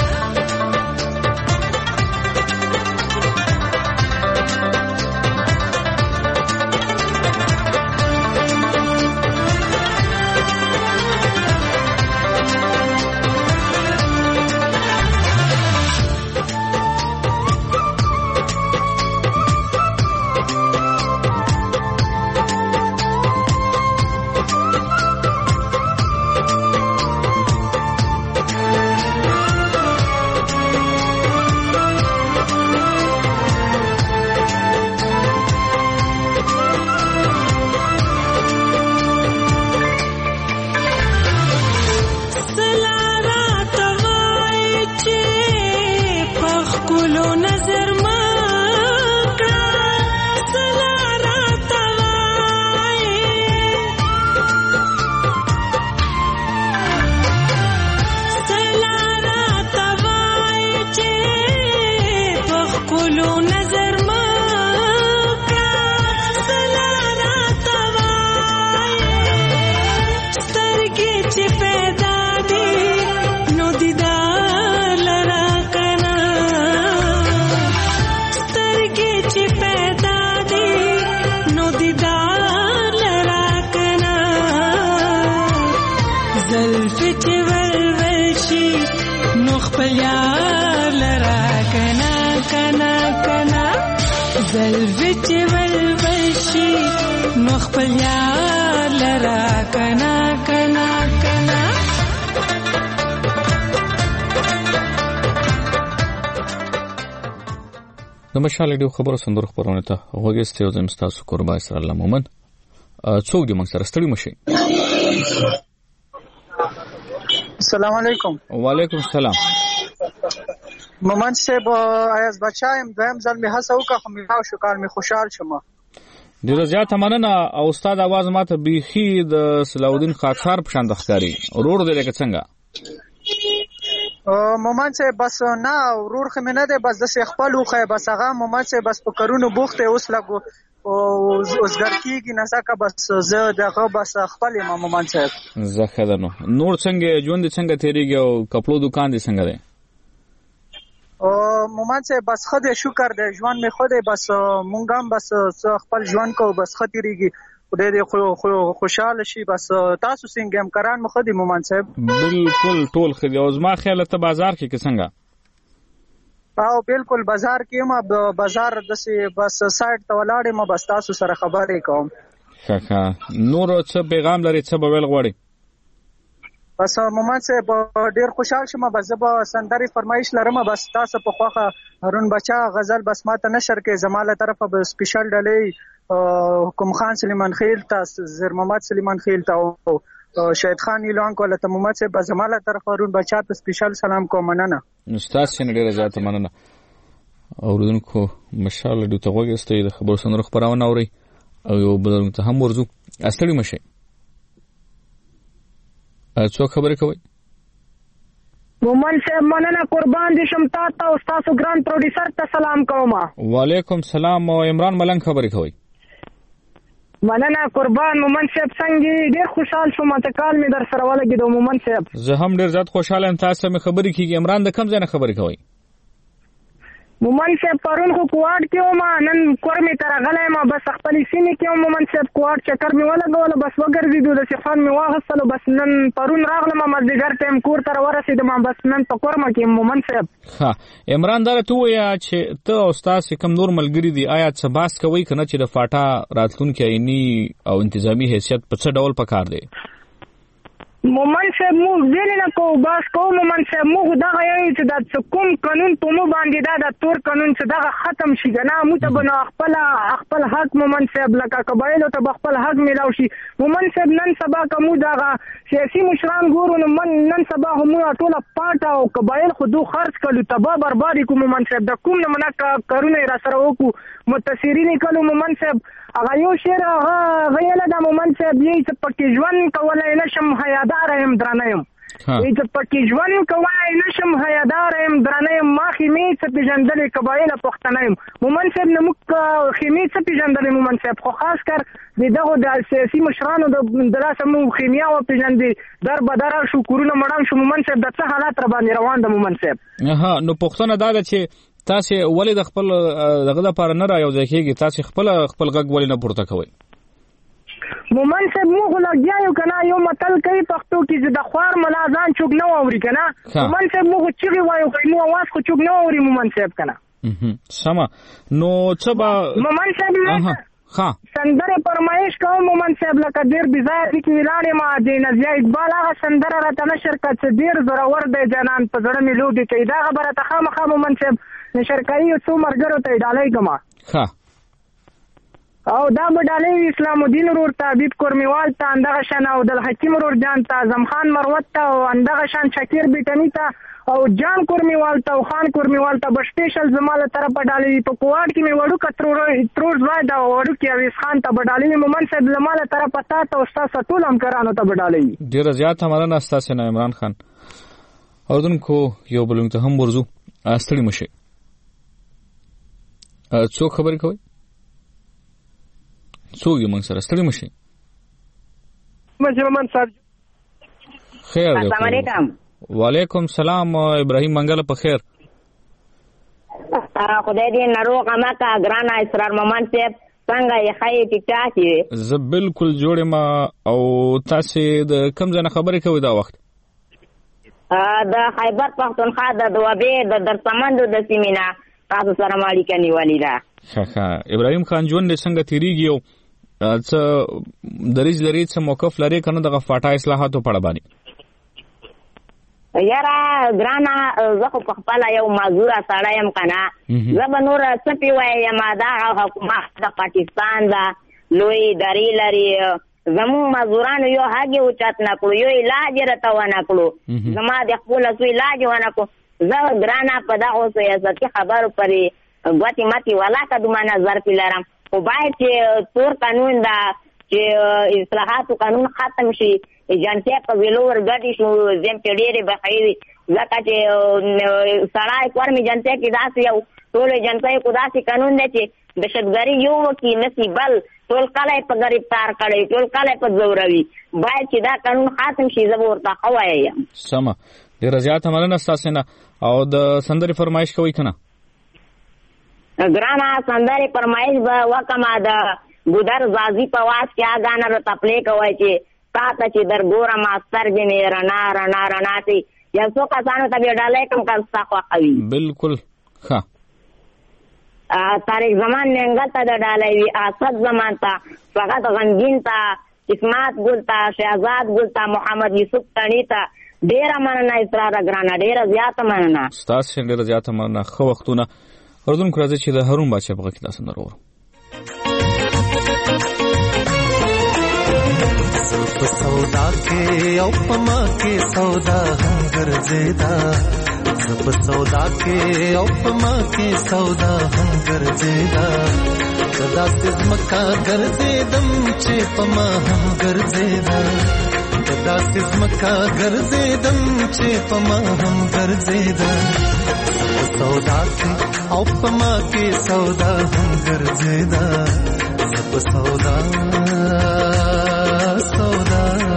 د مشال ډیو خبرو سندرو خبرونه ته وګورئ او زم تاسو قربای سره الله مومن څوک دې موږ سره ستړي مشي. السلام علیکم. وعلیکم السلام. مومن صاحب ایاز بچایم دویم ځل می هڅه وکړه خو می شو کار می خوشحال شوم. ډیره زیاته مننه او استاد आवाज ماته بيخي د صلاح الدین خاکسار په شان د ښکاری ورور دې لکه څنګه مومن صاحب بس نه ورور خو مې نه دی بس داسې خپل وښی بس هغه مومن صاحب بس په کارونو بوخت دی اوس لږ اوسګر کېږي نه ځکه بس زه دغه بس خپل یم مومن صاحب. زه ښه ده نو نور څنګه ژوند دې څنګه تېرېږي او کپړو دوکان دې څنګه دی؟ مومن صاحب بس ښه دی شکر دی ژوند مې ښه دی بس مونږ هم بس خپل ژوند کوو بس ښه تېرېږي خدای دې خوشحاله شي بس تاسو څنګه همکاران مو ښه دي مومن صاحب؟ بالکل ټول ښه دي او زما خیال ته بازار کې که څنګه؟ او بالکل بازار کې یم بازار داسې بس سایډ ته ولاړ یم بس تاسو سره خبرې کوم. ښه ښه نور څه پیغام لري څه به ویل غواړئ؟ بس مومن صاحب ډېر خوشحال شم بس زه به سندرې فرمایش لرم بس تاسو په خوښه هارون بچا غزل بس ما ته نشر کې زما له طرفه به سپیشل ډلې حکم خان سلیمان خیل ته زیر محمد سلیمان خیل ته او شهید خان اعلان کوله ته محمد صاحب زما له طرفه هارون بچا ته سپیشل سلام کوم. مننه استاد سین ډیره زیاته مننه. اوریدونکو مشال دوی ته وګورئ د خبرو سندرو خبرونه اوري او یو بل ته هم ورزو استړي مشه څو خبرې کوي؟ مومن صاحب مننه قربان دي شم تا ته او تاسو ګران پروډوسر ته سلام کوم. وعلیکم سلام او عمران ملنګ خبرې کوي. مننه قربان مومن صاحب څنګه ډېر خوشحال شوم ته کال می در سره ولګیدو مومن صاحب. زه هم ډېر زیات خوشاله یم تاسو مې خبرې کیږي. عمران د کوم ځای نه خبرې کوي؟ مومن صاحب پرون خو کوارټ کې وم نن کور مې تر غلې ما بس خپل سینې کې مومن صاحب کوارټ چکر مې ولګول بس وګرځېدو د سفان مې واغستلو بس نن پرون راغلم مازدیګر ټایم کور ته ورسېدم بس نن په کور ما کې مومن صاحب. ها عمران دا ته ویا چې ته او تاسو کوم نور ملګری دي آیا څه باس کوي کنه چې د فاټا راتلونکي عیني او انتظامی حیثیت په څه ډول پکار دی؟ مومن صاحب مو ویل نه کو باس کو مومن صاحب مو دا غوي چې دا کوم قانون په مو باندې دا د تور قانون چې دا ختم شي کنه مو ته بنا خپل خپل حق مومن صاحب لکه قبایل ته خپل حق ملاو شي. مومن صاحب نن سبا کوم دا سیاسي مشران ګورو نو نن سبا هم ټول پاټا او قبایل خو دو خرج کړو تبا بربادي کو مومن صاحب د کوم نه منه کارونه را سره وکړو متاثرین کلو مومن صاحب هغه یو شعر هغه غیله د مومن صاحب یې چې پکې ژوند کولای نشم حیادار یم درنه یم یې چې پکې ژوند کولای نشم حیادار یم درنه یم ما خیمې څه پېژندلې قبایله پښتنه یم. مومن صاحب نه موږ خیمې څه پېژندلې مومن صاحب خو خاص کر د دغو د سیاسي مشرانو د دلاسه مو خیمیا وپېژندې در بدره شو کورونه مړان شو مومن صاحب د څه حالات را باندې روان ده مومن صاحب. ها نو پښتنه دا ده چې تاسو ولې د خپل دغه لپاره نه را یو ځای کېږي تاسو خپل خپل غږ ولې نه پورته کوئ؟ مومن صاحب موږ لګیا یو کنه یو متل کوي پښتو کې چې د خوار ملا ځان چوک نه اوري کنه مومن صاحب موږ چیغې وایو خو مو आवाज خو چوک نه اوري مومن صاحب کنه. سما نو څه به مومن صاحب ها سندره فرمایش کوم مومن صاحب لکه ډیر بزار دي کې ویلاړې ما د نزیه اقبال هغه سندره راته نشر کړه چې ډیر زورور دی جانان په زړه مې لوټي کوي دا خبره ته خامخا مومن صاحب نشر کوي او څو مرګرو ته ډالۍ کما. ها او دا به ډالۍ اسلام الدین ورور ته حبیب کورمیوال ته اندغه شان او د حکیم ورور جان ته اعظم خان مروت ته او اندغه شان شکیر بیٹنی ته او جان کورمیوال ته او خان کورمیوال ته به سپیشل زماله طرفه ډالۍ په کوارټ کې مې وړو کترو تروز وای دا وړو کې اویس خان ته به ډالۍ مومن صاحب زماله طرفه تا ته او تاسو ټول هم کرانو ته به ډالۍ. ډیر زیات مننه تاسو نه عمران خان. اوردونکو یو بل ته هم ورزو استړي مشه څو خبرې کوي څو یې موږ سره ستړي مشه مومن صاحب خیر دی. السلام علیکم. وعلیکم سلام ابراهیم منګل په خیر. خدای دې ناروغ اماکا ګرانا اسرار مومن صاحب څنګه یې خای ټیک ټاک؟ زه بالکل جوړ ما او تاسو د کوم ځای خبرې کوي دا وخت؟ د خیبر پښتونخوا د دوابې د درسمند د سیمینا تاسو سره مالیکه نیولې ده. ښه ښه ابراهیم خان ژوند څنګه تیریږي او څه دریځ لري څه موقف لري کنه دغه فاټا اصلاحاتو په اړه باندې؟ یاره ګرانا زه خو په خپله یو معذوره سړی یم که نه زه به نور څه پې وایم دغه حکومت د پاکستان ده لوی ادارې لري زموږ مزدورانو یو حق یې اوچت نه کړو یو علاج یې راته ونه کړو زما د خپله څو علاج یې ونه کړو زه ګرانه په دغو سیاستي خبرو پرې ګوتې متې ولاکه دومره نظر پې لرم خو باید چې تور قانون ده چې اصلاحاتو قانون ختم شي جنتیا په ویلو ورګډې شو زم چې ډېرې بخیرې ځکه چې سړی کور مې جنته کې داسې یو ټولې جنته کو داسې قانون دی چې دهشتګري یو وکي نسی بل ټول کله په گرفتار کړي ټول کله په زوروي باید چې دا قانون ختم شي زه ورته خوایم. سمه ډیره زیاته مننه ستاسو نه. او د سندرې فرمایش کوي کنه؟ ګرانه سندرې فرمایش به وکما د ګودر زازي په واس کې اګانه رو تپلې کوي چې تا ته چې درګوره ماستر دې نه رڼا رڼا رڼا سي یو څو کسانو ته به ډالې کوم کستا خوښوي. بالکل ښه. تاریخ زمان ننګل ته د ډالې وي اسد زمان ته فقط غنګین ته اسمات ګل ته شهزاد ګل ته محمد یوسف تڼي ته ډیره مننه اسرار ګرانه ډیره زیاته مننه. ستاسو ډیره زیاته مننه. خو وختونه اردن کو راځي چې د هارون بادشاه په کې تاسو نه ورو. په سودا کې او پما کې سودا هنګر زیدا زب سودا کې او پما کې سودا هنګر زیدا صدا سزمکا ګرځیدم چې پما هنګر زیدا صدا سزمکا ګرځیدم چې پما هنګر زیدا سودا کې او پما کې سودا هنګر زیدا زب سودا سودا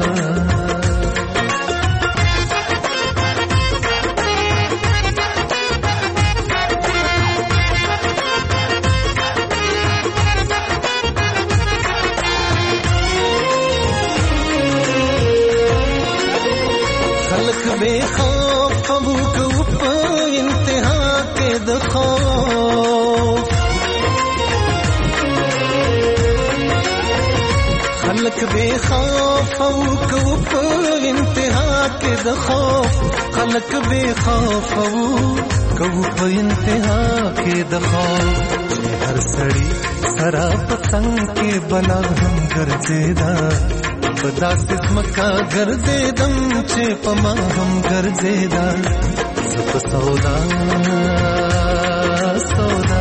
خلق بے خوف ابو کو په انتہا کې د خوف خلق بے خوف او کو په انتہا کې د خوف خلق بے خوف او کو په انتہا کې د خوف هر سړی سرا پتنګ کې بلا هم ګرځیدا پدا سزمکا ګرځیدم چې پما هم ګرځیدا زپ سودا سودا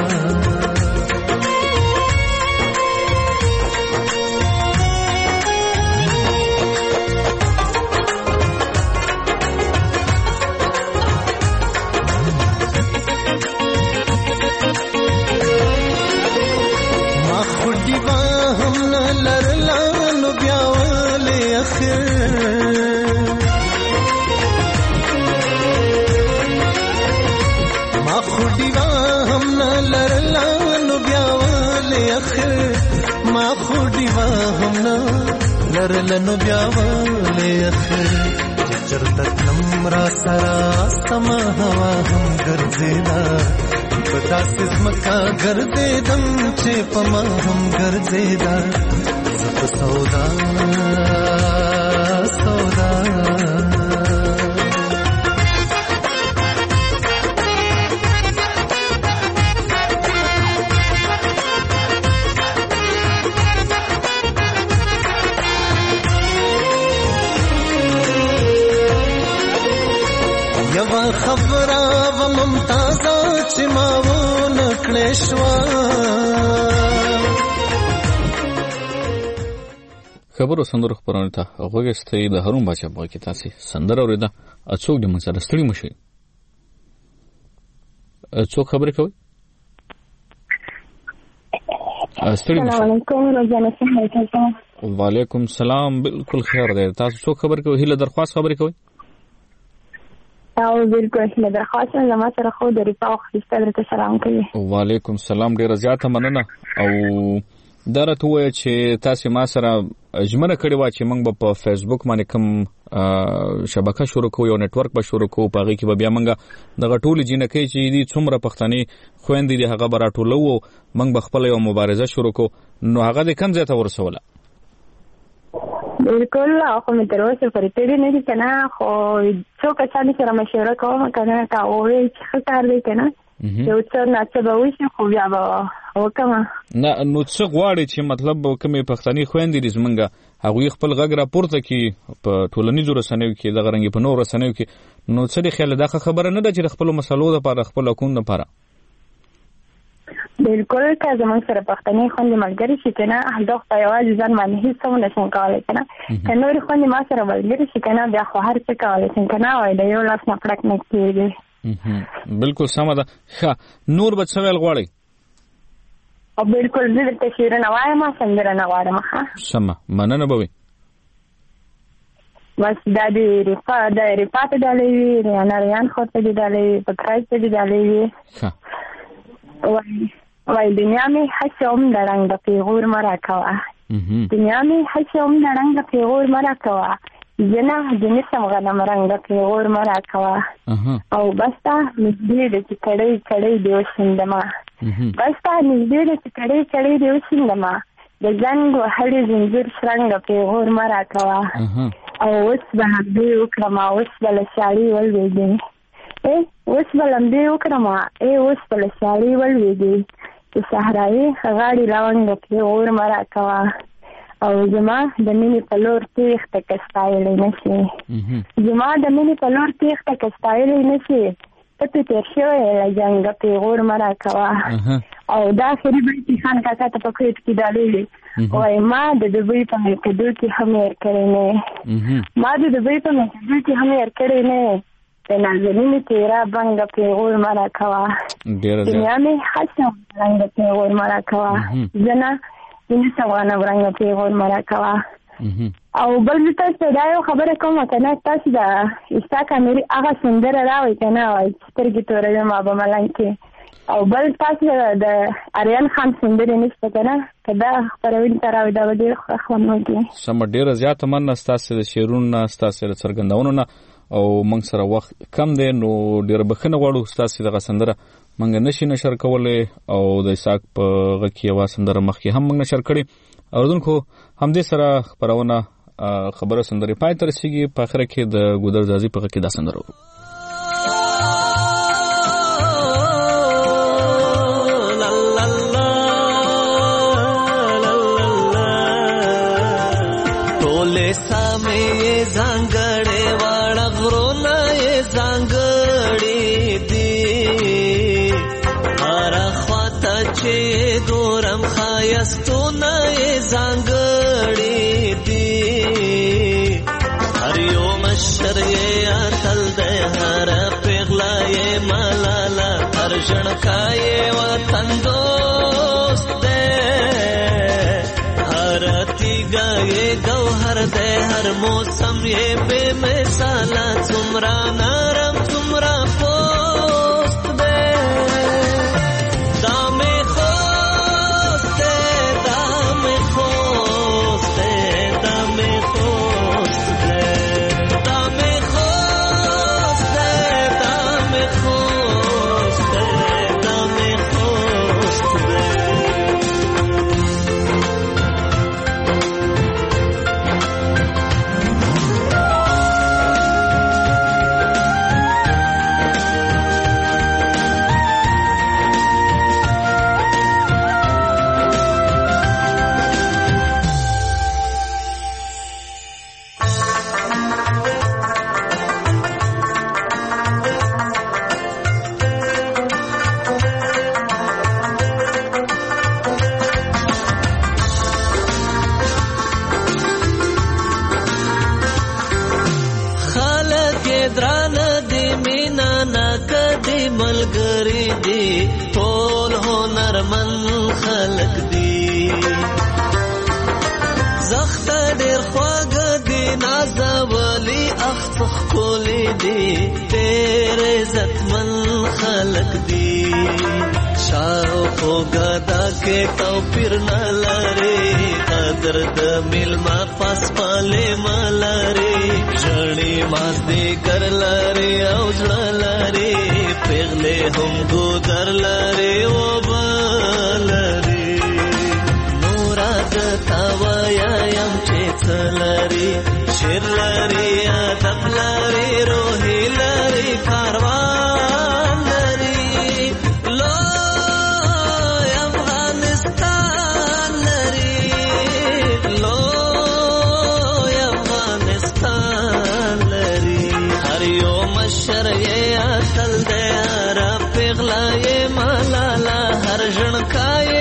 ما خودی وا هم نه لرلا نو بیا ولې اخر ما خودی وا هم نه لرلا نو بیا ولې اخر چرته نمرا سرا سما هوا هم ګرځیدا پتا سزمکا ګرځیدم چې پما هم ګرځیدا زپ سودا سودا یوا خبره و ممتازه چې ما و نکړې شو. خبرو سندرو خبرونه ته غوږستې د هارون بادشاه په کې تاسو سندر اوریدا اڅوک د منځه ستړي مشي اڅوک خبرې کوي ستړي مشي. علیکم روزانه څنګه؟ وعلیکم السلام بالکل خیر دی. تاسو څوک خبرې کوي؟ هله درخواست خبرې کوي؟ او بالکل هله درخواست زما سره خو د رفاق خستل ته سلام کوي. وعلیکم السلام ډیره زیاته مننه. او درته وای چې تاسو ما سره اجمنه کړی و چې موږ په فیسبوک باندې کوم شبکه شروع کوو یو نتورک به شروع کوو په هغه کې به بیا موږ دغه ټول جنکې چې دي څومره پښتني خويندې دي هغه براټولو موږ به خپل یو مبارزه شروع کوو. نو هغه د کوم ځای ته ورسوله؟ بالکل خو مې تر اوسه پرې تیری نه دي کنه خو څو کسان سره مشوره کوم کنه کا وې چې خطر دی کنه یو څه نه څه به وشي خو بیا به وکما نه نو څه غواړي چې مطلب کومې پښتني خويندې دي زمونږه هغه خپل غږ را پورته کی په ټولنیزو رسنیو کې دغه رنګ په نور رسنیو کې نو څه د خیال دغه خبره نه ده چې خپل مسلو د لپاره خپل اكون لپاره بالکل که زموږ سره پښتني خوندې ملګري شي که نه همدا خدای یوازې ځان باندې هېڅ هم نشم کولی که نه که نورې خوندې ما سره ملګري شي که نه بیا خو هر څه کولی شم که نه وایي د یو لاس نه پړک نه کېږي. بالکل سمه ده. ښه نور به څه ویل غواړئ؟ بالکل زه درته شعرونه وایم سندره نه غواړم. ښه سمه مننه به وي. بس دا د رفا د رفات ډالۍ وي ریانا ریان خور ته دې ډالۍ وي پکراج ته دې ډالۍ وي. وایي وایي دنیا مې هسې هم د رنګ د پیغور مه راکوه دنیا مې هسې هم د رنګ د پیغور مه راکوه زه نه د نسم غنم رنګ د پیغور مه راکوه او بس ته نږدې ده چې کړۍ کړۍ دې وشیندمه بس ته نږدې ده چې کړۍ کړۍ دې وشیندمه د زنګ وهلې زنځیر شرنګ د پیغور مه راکوه او اوس به لمبې وکړم اوس به له سیالي ولوېږې ای اوس به لمبې وکړم ای اوس به له سیالي ولوېږې چې صحرایي غاړې لونګ د پیغور مه راکوه او زما د مینې په لور تېښته که ستایلی نه شي زما د مینې په لور تېښته که ستایلی نه شي ته پې تېر شوی له جنګ د پیغور مه راکوه او دا آخري بیت خان کاکا ته په کویت کې ډالۍ وایي ما د دوبۍ په میکدو کې هم هېر کړی نه ما د دوبۍ په میکدو کې هم هېر کړی نه د نازنینې تېره بنګ د پیغور مه راکوه دنیا مې هسې رنګ د پیغور مه راکوه زه نه د نسم غنم رنګ د پیغور مه راکوه او بل زه تاسو ته دا یو خبره کومه که نه تاسو د اسحاق امیر هغه سندره راوړئ که نه وایي چې سترګې توروي ما به ملنګ کې او بل تاسو د اریان خان سندرې نشته که نه که دا خپرونې ته راوړئ دا به ډېر خوښ وکړي. سمه ډېره زیاته مننه ستاسې د شعرونو نه ستاسې د څرګندونو نه او موږ سره وخت کم دی نو ډېره بښنه غواړو ستاسې دغه سندره موږ نشي نشر کولی او د اسحاق په غږ کې یوه سندره مخکې هم موږ نشر کړې. اورېدونکو همدې سره خپرونه خبره سندرې پای ته رسېږي په اخره کې د ګودر ځاځي په غږ کې دا سندره وکړو. ټولې سامې یې ځانګړې واړه غرونه یې ځانګړې دي هره خواته چې ګورم ښایستونه یې ځانګړې دي هر یو مشر یې اتل دی هره پیغله یې ملاله هر ژړکا یې وطن دوست دی هر تیږه یې ګوهر دی هر موسم یې بې مثاله څومره نرم څومره پوست دی دا مې خوست دی دا مې خوست دی دا مې خوست دی دا مې خوست دی دا مې خوست دی دا مې خوست دی ملګری دی ټول هنرمن خلق دی زخت ډېر خواږه دی نازولی اخ ښکلی دی ډېر عزتمن خلق دی شاوخوا ګدا کې توپیر نه لري قدر د میلمه پاسپالې ما لري ژړې مازدیګر لري او زړه لري پیغلې هم ګودر لري اوبه لري نوره درته وایم چې څه لري شعر لري ادب لري روحي لري کاروان لري لوی افغانستان لري لوی افغانستان لري هر یو مشر یې اتل دی هر پیغله یې ملاله هر ژړکای